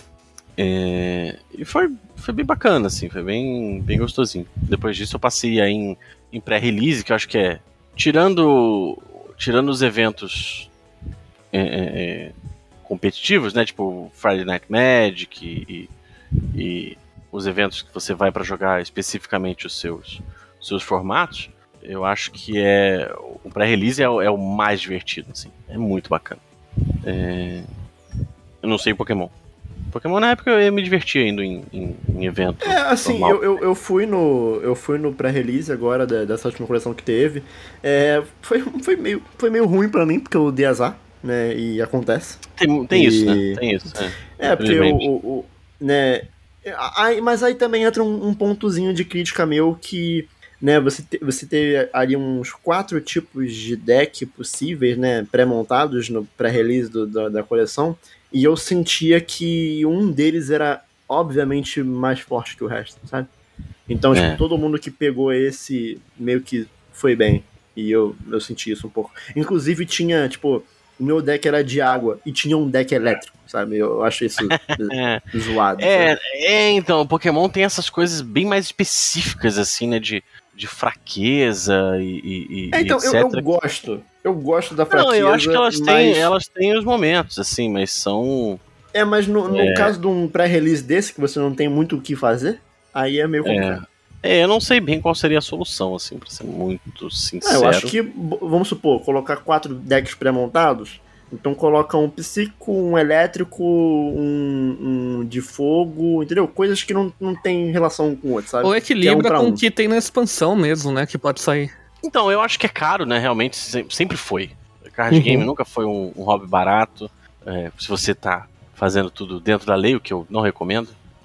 É, e foi, foi bem bacana, assim, foi bem, bem gostosinho. Depois disso eu passei aí em, em pré-release, que eu acho que é, tirando, tirando os eventos é, é, competitivos, né, tipo Friday Night Magic e, e, e os eventos que você vai pra jogar especificamente os seus, os seus formatos, eu acho que é o pré-release é, o- é o mais divertido, assim, é muito bacana. É, eu não sei Pokémon. Pokémon na época eu me divertia indo em, em, em evento. É, assim, normal. eu, eu, eu fui no eu fui no pré-release agora da- dessa última coleção que teve. É, foi, foi, meio, foi meio ruim pra mim, porque eu dei azar, né? E acontece. Tem, tem E- isso, né? Tem isso. É, É, porque o, infelizmente. o, o- né, aí, mas aí também entra um, um pontozinho de crítica meu que, né, você, te, você teve ali uns quatro tipos de deck possíveis, né, pré-montados no pré-release do- da, da coleção, e eu sentia que um deles era obviamente mais forte que o resto, sabe? Então, tipo, É. todo mundo que pegou esse meio que foi bem. E eu, eu senti isso um pouco. Inclusive tinha, tipo, o meu deck era de água e tinha um deck elétrico, sabe? Eu acho isso É. zoado. É, sabe? é, então, o Pokémon tem essas coisas bem mais específicas, assim, né? De, de fraqueza e, e, É, e então, eu, etcétera. eu gosto. Eu gosto da fraqueza, Não, eu acho que elas mas... têm, elas têm os momentos, assim, mas são. É, mas no, no É. caso de um pré-release desse, que você não tem muito o que fazer, aí é meio complicado. É, eu não sei bem qual seria a solução, assim, pra ser muito Ah, sincero. eu acho que, b- vamos supor, colocar quatro decks pré-montados, então coloca um psíquico, um elétrico, um, um de fogo, entendeu? Coisas que não, não tem relação com o outro, sabe? Ou Que é um equilibra pra com um. o que tem na expansão mesmo, né? Que pode sair. Então, eu acho que é caro, né? Realmente, se- sempre foi. Card Uhum. game nunca foi um, um hobby barato. É, se você tá fazendo tudo dentro da lei, o que eu não recomendo.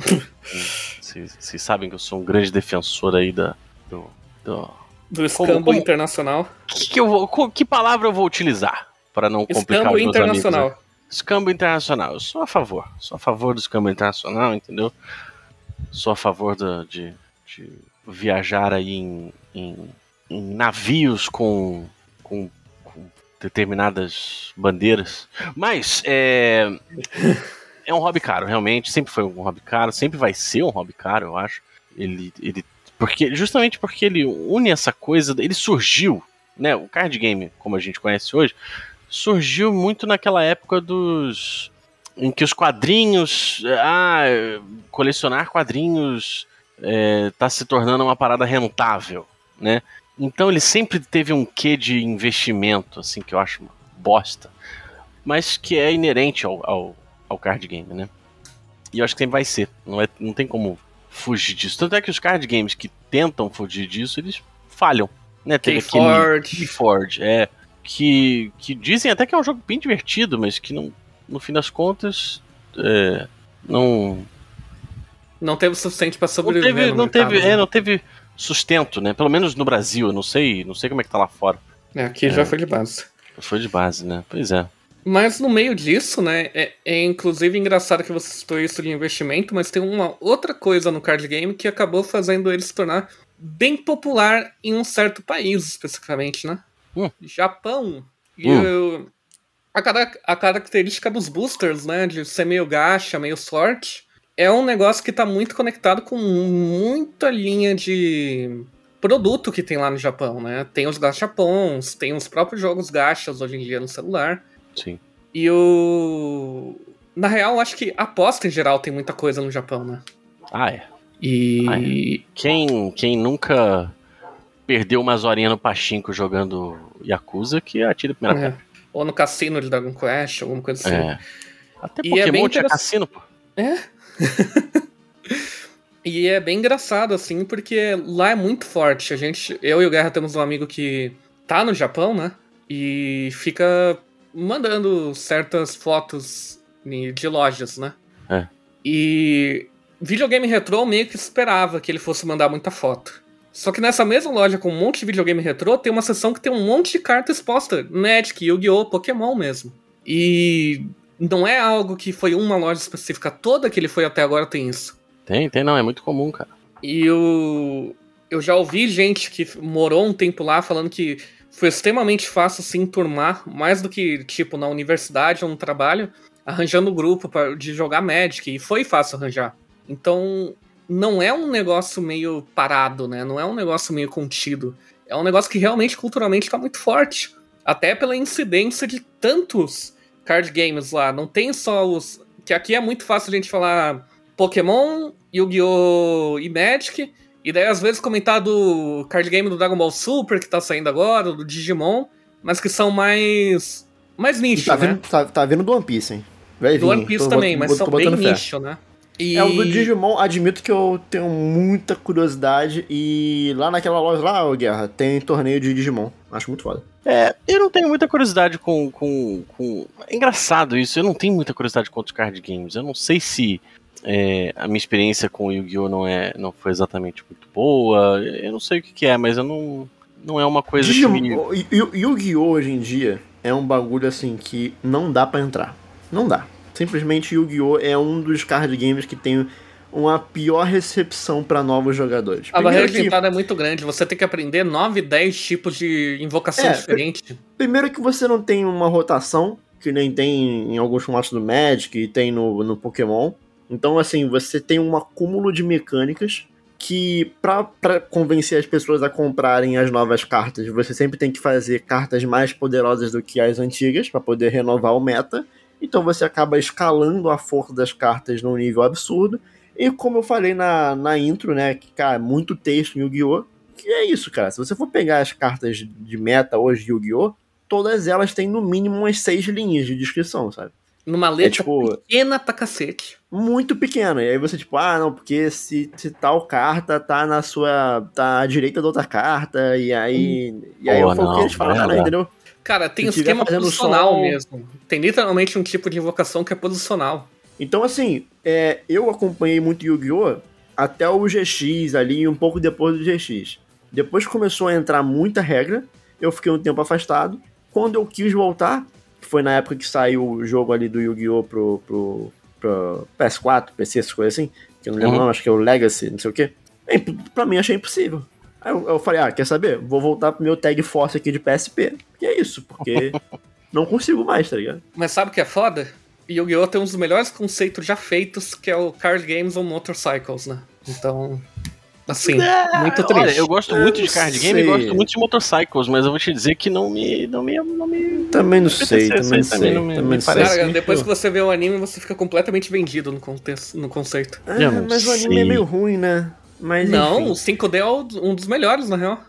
Vocês vocês sabem que eu sou um grande defensor aí da, do, do... Do escambo como- internacional. Que, que, eu vou, co- que palavra eu vou utilizar para não complicar Escambo os meus amigos? internacional. Né? Escambo internacional. Eu sou a favor. Sou a favor do escambo internacional, entendeu? Sou a favor da- de, de viajar aí em, em, em navios com, com, com determinadas bandeiras. Mas é, é um hobby caro, realmente. Sempre foi um hobby caro. Sempre vai ser um hobby caro, eu acho. Ele, ele, porque, justamente porque ele une essa coisa. Ele surgiu, né? O card game, como a gente conhece hoje, surgiu muito naquela época dos em que os quadrinhos, ah, colecionar quadrinhos é, tá se tornando uma parada rentável, né? Então ele sempre teve um quê de investimento, assim, que eu acho uma bosta, mas que é inerente ao, ao, ao card game, né? E eu acho que sempre vai ser, não, é, não tem como fugir disso. Tanto é que os card games que tentam fugir disso, eles falham, né? Teve aquele Keyforge. Keyforge, é, que, que dizem até que é um jogo bem divertido, mas que não, no fim das contas, é, não, Não teve o suficiente pra não sobreviver teve, no não mercado, teve, né? é, não teve sustento, né? Pelo menos no Brasil, eu não sei, não sei como é que tá lá fora. É, aqui já foi de base. Foi de base, né? Pois é. Mas no meio disso, né, é, é inclusive engraçado que você citou isso de investimento, mas tem uma outra coisa no card game que acabou fazendo ele se tornar bem popular em um certo país, especificamente, né? Hum. Japão. E Hum. o- a, cara- a característica dos boosters, né, de ser meio gacha, meio sorte, é um negócio que tá muito conectado com muita linha de produto que tem lá no Japão, né? Tem os gachapons, tem os próprios jogos gachas hoje em dia no celular. Sim. E o... Na real, acho que aposta em geral tem muita coisa no Japão, né? Ah, é. E... Ah, é. Quem, quem nunca perdeu umas horinhas no pachinko jogando Yakuza, que atira a primeira É. pedra. Ou no cassino de Dragon Quest, alguma coisa assim. É. Até E Pokémon é bem tinha interess- cassino, pô. É. E é bem engraçado, assim, porque lá é muito forte. A gente, eu e o Guerra temos um amigo que tá no Japão, né? E fica mandando certas fotos de lojas, né? É. E videogame retrô eu meio que esperava que ele fosse mandar muita foto. Só que nessa mesma loja com um monte de videogame retrô, tem uma seção que tem um monte de carta exposta. Magic, Yu-Gi-Oh!, Pokémon mesmo. E não é algo que foi uma loja específica. Toda que ele foi até agora tem isso. Tem, tem não, é muito comum, cara. E eu, eu já ouvi gente que morou um tempo lá falando que foi extremamente fácil se enturmar, mais do que, tipo, na universidade ou no trabalho, arranjando grupo pra, de jogar Magic. E foi fácil arranjar. Então, não é um negócio meio parado, né? Não é um negócio meio contido. É um negócio que realmente, culturalmente, tá muito forte. Até pela incidência de tantos card games lá. Não tem só os... Que aqui é muito fácil a gente falar Pokémon, Yu-Gi-Oh! E Magic. E daí, às vezes, comentar do card game do Dragon Ball Super, que tá saindo agora, do Digimon. Mas que são mais... Mais nicho, Tá né? vindo, tá, tá vindo do One Piece, hein? Vai Do vir, One Piece tô também, bot- mas tô são bem botando fé. nicho, né? E... É, o do Digimon, admito que eu tenho muita curiosidade. E lá naquela loja lá, ô Guerra, tem torneio de Digimon. Acho muito foda. É, eu não tenho muita curiosidade com, com, com... É engraçado isso, eu não tenho muita curiosidade com outros card games. Eu não sei se é, a minha experiência com o Yu-Gi-Oh! Não, é, não foi exatamente muito boa. Eu não sei o que, que é, mas eu não... Não é uma coisa que me... Digimon, Yu- Yu-Gi-Oh! Hoje em dia é um bagulho assim que não dá pra entrar. Não dá. Simplesmente Yu-Gi-Oh! É um dos card games que tem uma pior recepção pra novos jogadores. A barreira de Primeiro que, entrada é muito grande. Você tem que aprender nove, dez tipos de invocação É, diferente. primeiro que você não tem uma rotação, que nem tem em alguns formatos do Magic e tem no, no Pokémon. Então, assim, você tem um acúmulo de mecânicas que, pra, pra convencer as pessoas a comprarem as novas cartas, você sempre tem que fazer cartas mais poderosas do que as antigas, pra poder renovar o meta. Então você acaba escalando a força das cartas num nível absurdo. E como eu falei na, na intro, né, que, cara, muito texto em Yu-Gi-Oh! Que é isso, cara. Se você for pegar as cartas de meta hoje de Yu-Gi-Oh!, todas elas têm no mínimo umas seis linhas de descrição, sabe? Numa letra É, tipo, pequena pra cacete. muito pequena. E aí você, tipo, ah, não, porque se, se tal carta tá na sua... tá à direita da outra carta, e aí... E aí Pô, eu falo o que não, eles falaram, é, entendeu? Cara, tem Se tiver esquema fazendo posicional som- mesmo. Tem literalmente um tipo de invocação que é posicional. Então, assim, é, eu acompanhei muito Yu-Gi-Oh! Até o G X ali, e um pouco depois do G X. Depois que começou a entrar muita regra, eu fiquei um tempo afastado. Quando eu quis voltar, que foi na época que saiu o jogo ali do Yu-Gi-Oh! pro, pro, pro P S quatro, P C, essas coisas assim, que eu não lembro Uhum. não, acho que é o Legacy, não sei o quê. E, pra mim, achei impossível. Aí eu, eu falei, ah, quer saber? Vou voltar pro meu Tag Force aqui de P S P. Que é isso, porque não consigo mais, tá ligado? Mas sabe o que é foda? Yu-Gi-Oh! Tem um dos melhores conceitos já feitos, que é o Card Games on Motorcycles, né? Então, assim, muito triste. Olha, eu gosto muito Eu de card não game e sei. gosto muito de motorcycles, mas eu vou te dizer que não me... Não me, não me... Também não P T C, sei, também não também sei. não me- Também me não sei. parece. Cara, muito- depois que você vê o anime, você fica completamente vendido no, contexto, no conceito. Ah, Eu não mas o anime sei. é meio ruim, né? Mas Não, enfim. o cinco D é o- um dos melhores, na real.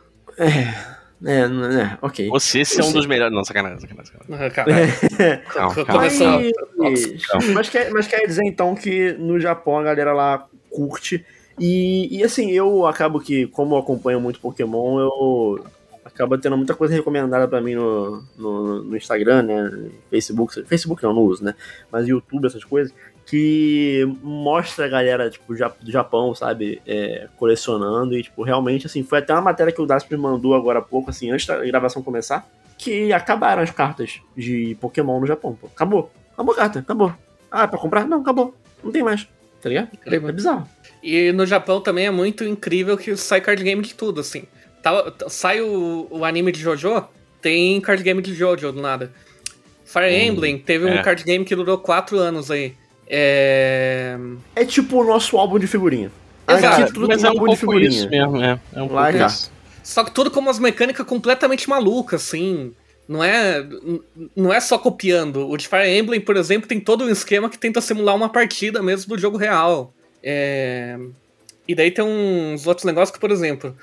É, não- é, ok. Você se é um dos melhores... Não, sacanagem, sacanagem. sacanagem. Ah, Caralho. Calma, Co- calma. Começou. Mas, mas, quer, mas quer dizer então que no Japão a galera lá curte. E, e assim, eu acabo que, como eu acompanho muito Pokémon, eu acabo tendo muita coisa recomendada pra mim no, no, no Instagram, né? Facebook. Facebook não, não uso, né? Mas YouTube, essas coisas. Que mostra a galera, tipo, ja- do Japão, sabe? É, colecionando. E, tipo, realmente, assim, foi até uma matéria que o Dasp me mandou agora há pouco, assim, antes da gravação começar. Que acabaram as cartas de Pokémon no Japão, pô. Acabou. Acabou a carta, acabou. Ah, é pra comprar? Não, acabou. Não tem mais. Tá ligado? É bizarro. E no Japão também é muito incrível que sai card game de tudo, assim. Tá, tá- sai o, o anime de Jojo, tem card game de Jojo do nada. Fire Hum, Emblem teve é. um card game que durou quatro anos aí. É... É tipo o nosso álbum de figurinha. Exato, Aqui tudo Mas tem é um álbum de pouco isso figurinha. mesmo, é. É um Lá pouco já. isso. Só que tudo com umas mecânicas completamente malucas, assim. Não é, não é só copiando. O de Fire Emblem, por exemplo, tem todo um esquema que tenta simular uma partida mesmo do jogo real. É... E daí tem uns outros negócios que, por exemplo,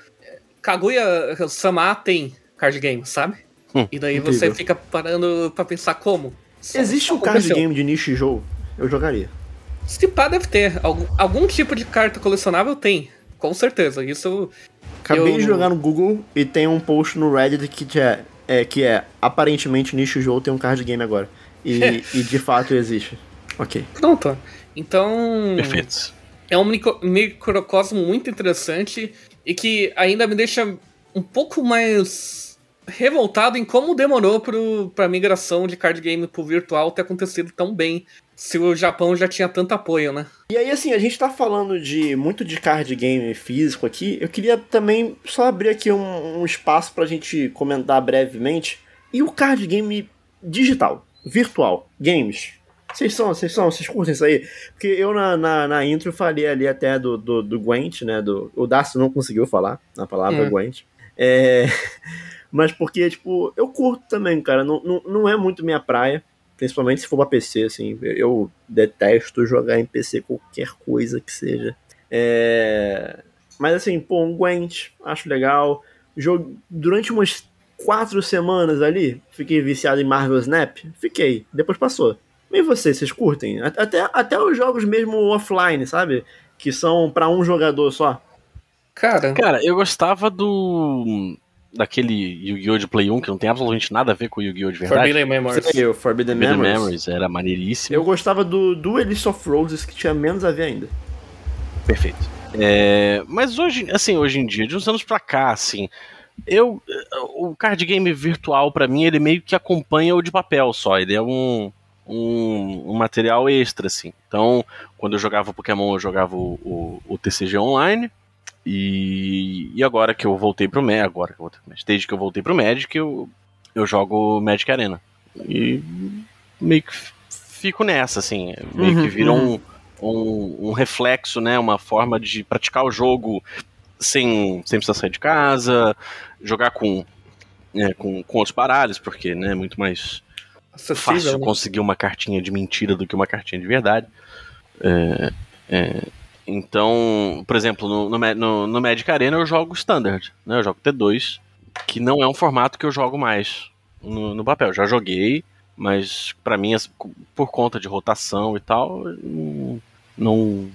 Kaguya-sama tem card game, sabe? Hum, e daí incrível. você fica parando pra pensar como. Só- Existe só um card aconteceu. game de nicho e jogo? Eu jogaria. Se pá, deve ter. Algum, algum tipo de carta colecionável tem. Com certeza. Isso eu... Acabei Eu- de jogar no Google e tem um post no Reddit que é, é, que é aparentemente nicho e jogo tem um card game agora. E, e de fato existe. Ok. Pronto. Então... Perfeito. É um micro- microcosmo muito interessante e que ainda me deixa um pouco mais revoltado em como demorou pro, pra migração de card game pro virtual ter acontecido tão bem, se o Japão já tinha tanto apoio, né? E aí, assim, a gente tá falando de muito de card game físico aqui. Eu queria também só abrir aqui um, um espaço pra gente comentar brevemente. E o card game digital, virtual, games. Vocês são, vocês são, vocês curtem isso aí? Porque eu na, na, na intro falei ali até do, do, do Gwent, né? Do, o Darcy não conseguiu falar a palavra Hum. Gwent. É... Mas porque, tipo, eu curto também, cara. Não, não, não é muito minha praia. Principalmente se for pra P C, assim. Eu detesto jogar em P C qualquer coisa que seja. É... Mas assim, pô, um Gwent, acho legal. Jogo... Durante umas quatro semanas ali, fiquei viciado em Marvel Snap. Fiquei. Depois passou. E vocês, vocês curtem? Até, até os jogos mesmo offline, sabe? Que são pra um jogador só. Cara, Cara, eu gostava do. Daquele Yu-Gi-Oh! De Play um, que não tem absolutamente nada a ver com o Yu-Gi-Oh! De verdade. Forbidden Memories. Sei, o Forbidden Forbidden Memories. Memories era maneiríssimo. Eu gostava do Duelist of Roses, que tinha menos a ver ainda. Perfeito. É, mas hoje, assim, hoje em dia, de uns anos pra cá, assim, eu, o card game virtual pra mim ele meio que acompanha o de papel só. Ele é um, um, um material extra, assim. Então, quando eu jogava Pokémon, eu jogava o, o, o T C G Online. E, e agora que eu voltei pro Magic, agora que eu voltei pro Magic, desde que eu voltei pro Magic, eu, eu jogo Magic Arena. E meio que fico nessa, assim, meio Uhum, que vira uhum. um, um, um reflexo, né, uma forma de praticar o jogo sem, sem precisar sair de casa, jogar com, né, com, com outros baralhos, porque né, é muito mais Acessível, fácil né? conseguir uma cartinha de mentira do que uma cartinha de verdade. É, é, então, por exemplo, no, no, no, no Magic Arena eu jogo Standard, né? Eu jogo T dois, que não é um formato que eu jogo mais no, no papel. Já joguei, mas pra mim, por conta de rotação e tal, não, não,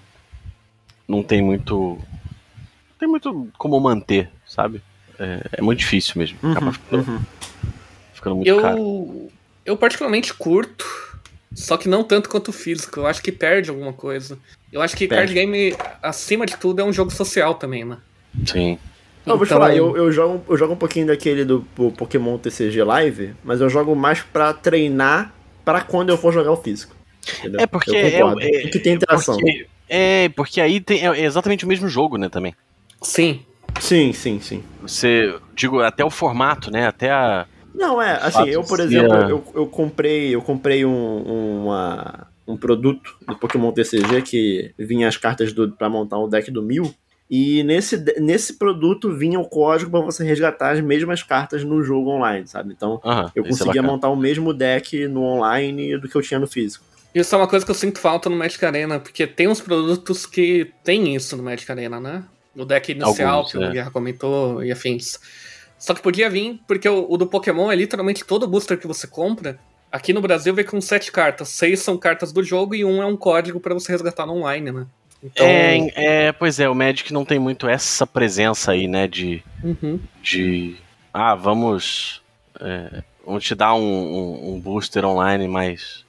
não tem muito. Não tem muito como manter, sabe? É, é muito difícil mesmo. Uhum, Acaba ficando, uhum. ficando muito caro. Eu, eu particularmente curto, só que não tanto quanto o físico. Eu acho que perde alguma coisa. Eu acho que Perde. card game, acima de tudo, é um jogo social também, né? Sim. Não, eu vou te Então- falar, eu, eu, jogo, eu jogo um pouquinho daquele do, do Pokémon T C G Live, mas eu jogo mais pra treinar pra quando eu for jogar o físico. Entendeu? É porque eu concordo. é- é- Tem que ter interação. Porque, é, porque aí tem, é exatamente o mesmo jogo, né, também. Sim. Sim, sim, sim. Você, digo, até o formato, né, até a... Não, é, assim, fato eu, por de exemplo, ser- eu, eu comprei, eu comprei um, uma, um produto do Pokémon T C G que vinha as cartas do, pra montar o deck do Mil, e nesse, nesse produto vinha o código pra você resgatar as mesmas cartas no jogo online, sabe? Então, Aham, eu isso é conseguia bacana. montar o mesmo deck no online do que eu tinha no físico. Isso é uma coisa que eu sinto falta no Magic Arena, porque tem uns produtos que tem isso no Magic Arena, né? O deck inicial, Alguns, que o é. Guerra comentou, e afins. Só que podia vir, porque o, o do Pokémon é literalmente todo booster que você compra. Aqui no Brasil vem com sete cartas. Seis são cartas do jogo e um é um código pra você resgatar no online, né? Então, É, é, pois é, o Magic não tem muito essa presença aí, né, de... uhum. de ah, vamos... é, vamos te dar um, um, um booster online mais...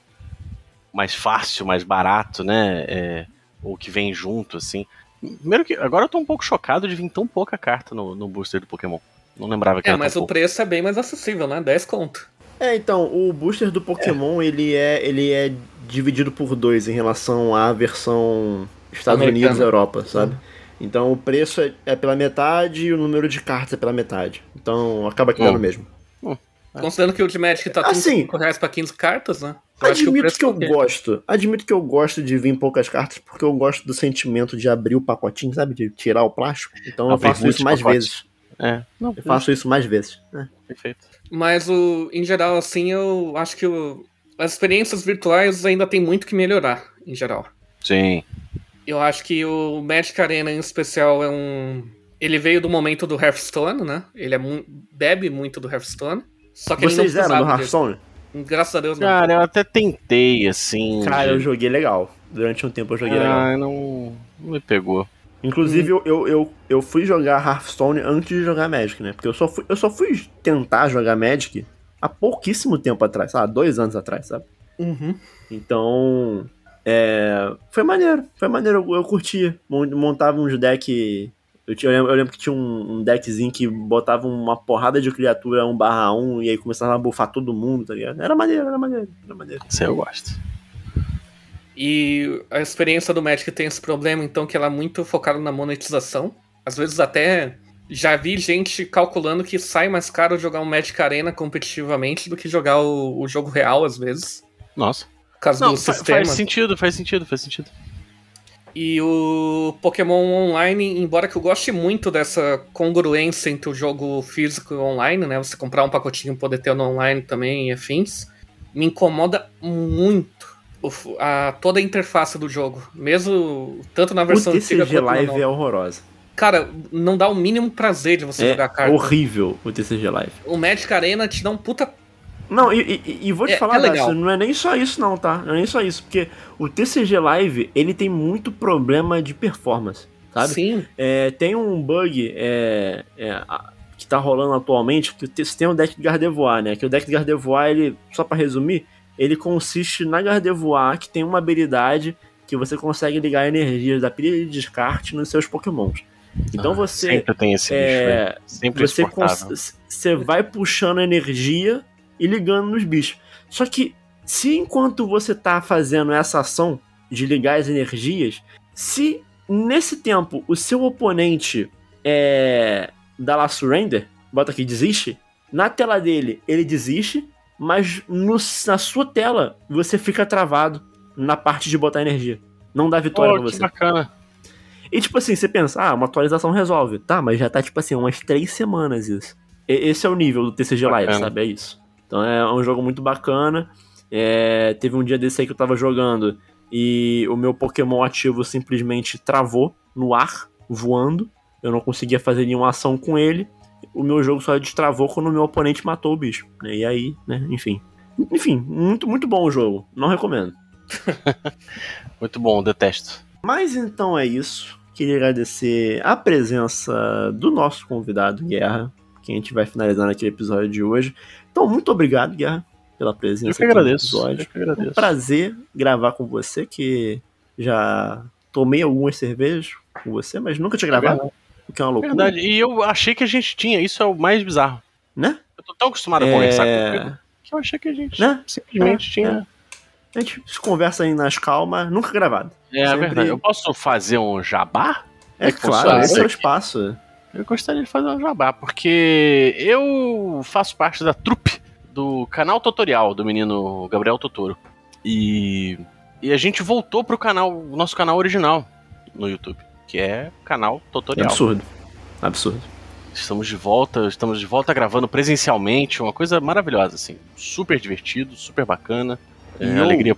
mais fácil, mais barato, né, é, ou que vem junto, assim. Primeiro que, agora eu tô um pouco chocado de vir tão pouca carta no, no booster do Pokémon. Não lembrava que É, era mas tão o pouco. preço é bem mais acessível, né? dez conto. É, então, o booster do Pokémon, ele, é, ele é dividido por dois em relação à versão Estados Americana. Unidos e Europa, sabe? Então o preço é, é pela metade e o número de cartas é pela metade. Então acaba que dá Hum. no mesmo. Considerando que o de Magic tá Assim, trinta e cinco reais pra quinze cartas, né? Eu acho Admito preço que eu é ok. gosto. Admito que eu gosto de vir poucas cartas porque eu gosto do sentimento de abrir o pacotinho, sabe? De tirar o plástico. Então Ah, eu faço pergunte isso mais pacote. vezes. É, não, Eu faço isso mais vezes. Né? Perfeito. Mas, o, em geral, assim, eu acho que o, as experiências virtuais ainda tem muito que melhorar, em geral. Sim. Eu acho que o Magic Arena, em especial, é um... Ele veio do momento do Hearthstone, né? Ele é mu- bebe muito do Hearthstone. Só que Vocês ele não eram do precisava Hearthstone? disso. Graças a Deus, não. Cara, eu até tentei, assim. Cara, de... eu joguei legal. Durante um tempo eu joguei legal. Ah, não, não me pegou. Inclusive, eu, eu, eu, eu fui jogar Hearthstone antes de jogar Magic, né? Porque eu só fui, eu só fui tentar jogar Magic há pouquíssimo tempo atrás, sabe? Dois anos atrás, sabe? Uhum. Então, é, foi maneiro, foi maneiro, eu, eu curtia. Montava uns decks. Eu, tinha, eu, lembro, eu lembro que tinha um, um deckzinho que botava uma porrada de criatura um barra um e aí começava a bufar todo mundo, tá ligado? Era maneiro, era maneiro, era maneiro. Isso aí eu gosto. E a experiência do Magic tem esse problema, então, que ela é muito focada na monetização. Às vezes até já vi gente calculando que sai mais caro jogar um Magic Arena competitivamente do que jogar o, o jogo real, às vezes. Nossa. Por causa Não, do fa- sistema. faz sentido, faz sentido, faz sentido. E o Pokémon Online, embora que eu goste muito dessa congruência entre o jogo físico e o online, né? Você comprar um pacotinho e poder ter no online também e afins, me incomoda muito o, a, toda a interface do jogo. Mesmo tanto na versão O antiga T C G quanto na Live nova. é horrorosa. Cara, não dá o mínimo prazer de você É jogar carta. horrível o T C G Live. O Magic Arena te dá um puta... Não, e, e, e vou te É- falar, é legal. Dácio, não é nem só isso não, tá? Não é nem só isso, porque o T C G Live, ele tem muito problema de performance, sabe? Sim. É, tem um bug é, é, a- que tá rolando atualmente, que você tem o deck de Gardevoir, né? Que o deck de Gardevoir, ele, só pra resumir, ele consiste na Gardevoir, que tem uma habilidade que você consegue ligar energias da pilha de descarte nos seus pokémons. Então Ah, você... Sempre tem esse bicho, é, velho. Sempre você, exportável. cons- você vai puxando energia e ligando nos bichos. Só que, se enquanto você tá fazendo essa ação de ligar as energias, se nesse tempo o seu oponente é, dá lá surrender, bota aqui, desiste, na tela dele ele desiste, mas no, na sua tela você fica travado na parte de botar energia. Não dá vitória Pô, pra que você. bacana. E tipo assim, você pensa, ah, uma atualização resolve. Tá, mas já tá tipo assim, umas três semanas isso. E- esse é o nível do T C G Live, Bacana. sabe? É isso. Então é um jogo muito bacana. É, teve um dia desse aí que eu tava jogando e o meu Pokémon ativo simplesmente travou no ar, voando. Eu não conseguia fazer nenhuma ação com ele. O meu jogo só destravou quando o meu oponente matou o bicho. Né? E aí, né, enfim. Enfim, muito, muito bom o jogo. Não recomendo. Muito bom, detesto. Mas então é isso. Queria agradecer a presença do nosso convidado, Guerra, que a gente vai finalizar naquele episódio de hoje. Então, muito obrigado, Guerra, pela presença Eu que aqui no agradeço. episódio. Eu que agradeço. Um prazer gravar com você, que já tomei algumas cervejas com você, mas nunca tinha gravado, verdade. o que é uma loucura. Verdade. E eu achei que a gente tinha. Isso é o mais bizarro. Né? Eu tô tão acostumado a É. conversar contigo que eu achei que a gente Né? simplesmente É, tinha. A gente se conversa aí nas calmas, nunca gravado. É, Sempre- verdade. Eu posso fazer um jabá? É, que claro, funciona esse isso é o aqui? espaço. Eu gostaria de fazer um jabá, porque eu faço parte da trupe do canal tutorial do menino Gabriel Totoro. E, e a gente voltou pro canal, o nosso canal original no YouTube, que é o canal É tutorial. absurdo. Absurdo. Estamos de volta, estamos de volta gravando presencialmente, uma coisa maravilhosa, assim. Super divertido, super bacana. É, E, ô, alegria.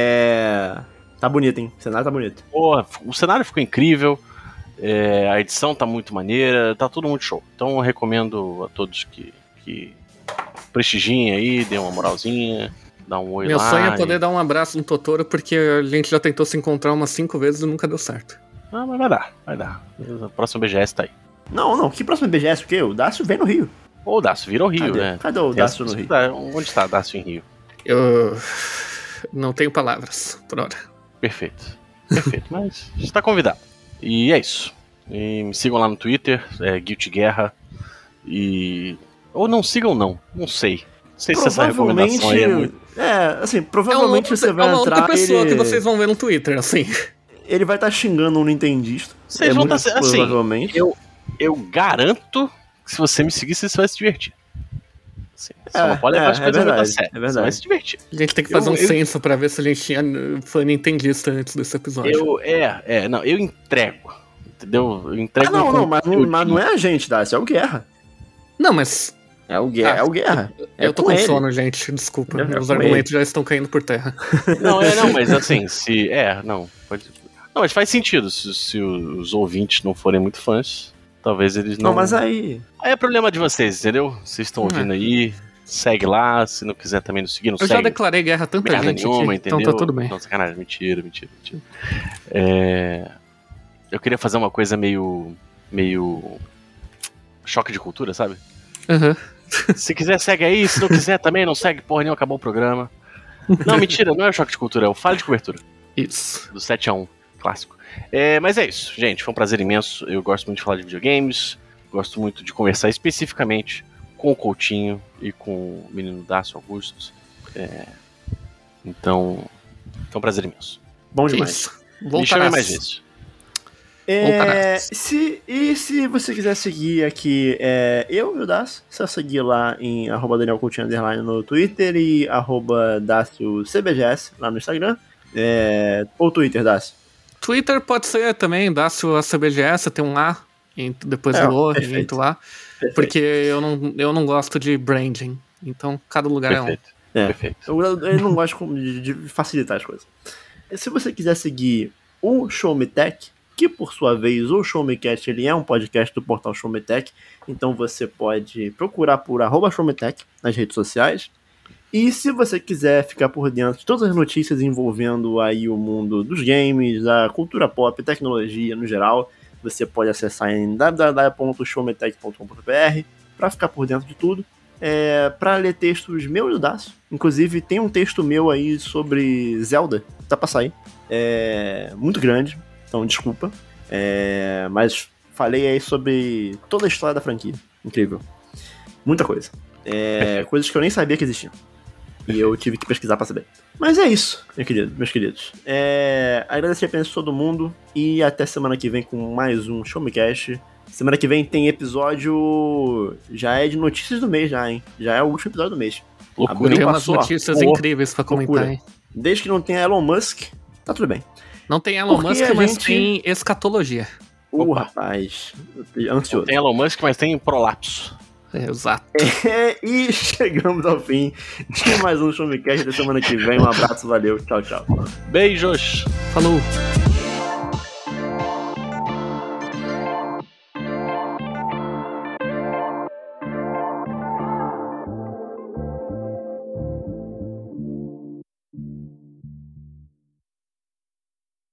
É. Tá bonito, hein? O cenário tá bonito. Porra, o cenário ficou incrível, é, a edição tá muito maneira, tá tudo muito show. Então eu recomendo a todos que, que prestigiem aí, dêem uma moralzinha, dá um oi Meu lá. sonho é poder e... dar um abraço no Totoro, porque a gente já tentou se encontrar umas cinco vezes e nunca deu certo. Ah, mas vai dar, vai dar. A próxima B G S tá aí. Não, não. Que próximo B G S? O quê? O Dácio vem no Rio. Ou o Dácio vira o Rio, Cadê? né? Cadê o Tem Dácio essa no Rio? possibilidade. Onde está Dácio em Rio? Eu não tenho palavras por hora. Perfeito. Perfeito, mas está convidado. E é isso. E me sigam lá no Twitter, é Guilty Guerra. E. Ou não sigam, não. Não sei. Não sei se essa recomendação aí é muito. É, assim, É uma provavelmente outra, você vai é uma entrar. outra pessoa ele... que vocês vão ver no Twitter, assim. Ele vai estar xingando um nintendista. Vocês é vão muito tá- assim, provavelmente. Eu, eu garanto que se você me seguir, você vai se divertir. Assim, você É, não pode levar é, as coisas é muito a verdade, sério. é verdade. Você vai se divertir. A gente tem que fazer Eu- um eu- censo pra ver se a gente tinha fã nintendista antes desse episódio. Eu, é, é, não, eu entrego. entendeu? Eu entrego Ah, não, um não, mas, não, conteúdo. mas não é a gente, Dácio, é o Guerra. Não, mas É o Guerra, Ah, é o Guerra. É eu tô com ele. sono, gente. Desculpa. É Meus com argumentos já estão caindo por terra. Não, é, não, mas assim, se. É, não. Pode... Não, mas faz sentido. Se, se os ouvintes não forem muito fãs, talvez eles não. Não, mas aí... Aí é problema de vocês, entendeu? Vocês estão Hum, ouvindo é. aí, segue lá. Se não quiser também nos seguir, não Eu já segue. declarei guerra a tanta Merda gente nenhuma, aqui, entendeu? então tá tudo bem. Não, sacanagem, mentira, mentira, mentira. É... Eu queria fazer uma coisa meio. meio. choque de cultura, sabe? Aham. Se quiser, segue aí. Se não quiser também, não segue, porra nenhuma, acabou o programa. Não, mentira, não é o choque de cultura, é o Fale de Cobertura, Isso. do sete a um, clássico. É, mas é isso, gente, foi um prazer imenso. Eu gosto muito de falar de videogames, gosto muito de conversar especificamente com o Coutinho e com o menino Dácio Augusto. É... Então, foi um prazer imenso. Bom demais. Isso. Me Voltarás. chame mais vezes. É, Voltarás. se, e se você quiser seguir aqui, é, eu e o Dácio, só seguir lá em arroba Daniel Coutinho underline no Twitter e arroba Dácio C B G S lá no Instagram. É, ou Twitter, Dácio. Twitter pode ser também, Dácio A C B G S, tem um A depois É, do O, perfeito. entre lá. Perfeito. Porque eu não, eu não gosto de branding. Então, cada lugar Perfeito. É. Perfeito. Eu, eu não gosto de, de facilitar as coisas. Se você quiser seguir o Show Me Tech, que por sua vez o Show Me Cast, ele é um podcast do portal Show Me Tech, então você pode procurar por arroba Show Me Tech nas redes sociais. E se você quiser ficar por dentro de todas as notícias envolvendo aí o mundo dos games, a cultura pop, tecnologia no geral, você pode acessar em w w w ponto show me tech ponto com ponto b r para ficar por dentro de tudo. É, para ler textos meus do Dácio. Inclusive, tem um texto meu aí sobre Zelda, tá pra sair. É muito grande, então desculpa. É, mas falei aí sobre toda a história da franquia. Incrível. Muita coisa. É, coisas que eu nem sabia que existiam. E eu tive que pesquisar pra saber. Mas é isso, meu querido, meus queridos. É, agradecer a presença de todo mundo e até semana que vem com mais um Show Me Cast. Semana que vem tem episódio. Já é de notícias do mês, já, hein? Já é o último episódio do mês. Loucura, Abriu, Tem umas passou, ó. notícias Pô, incríveis pra comentar, loucura. hein? Desde que não tenha Elon Musk, tá tudo bem. Não tem Elon Porque Musk, a mas gente- tem escatologia. Uh, Opa. rapaz. Não Ansioso. tem Elon Musk, mas tem prolapso. É, exato. É, e chegamos ao fim de mais um Show Me Cast da semana que vem. Um abraço, valeu, tchau, tchau. Beijos! Falou.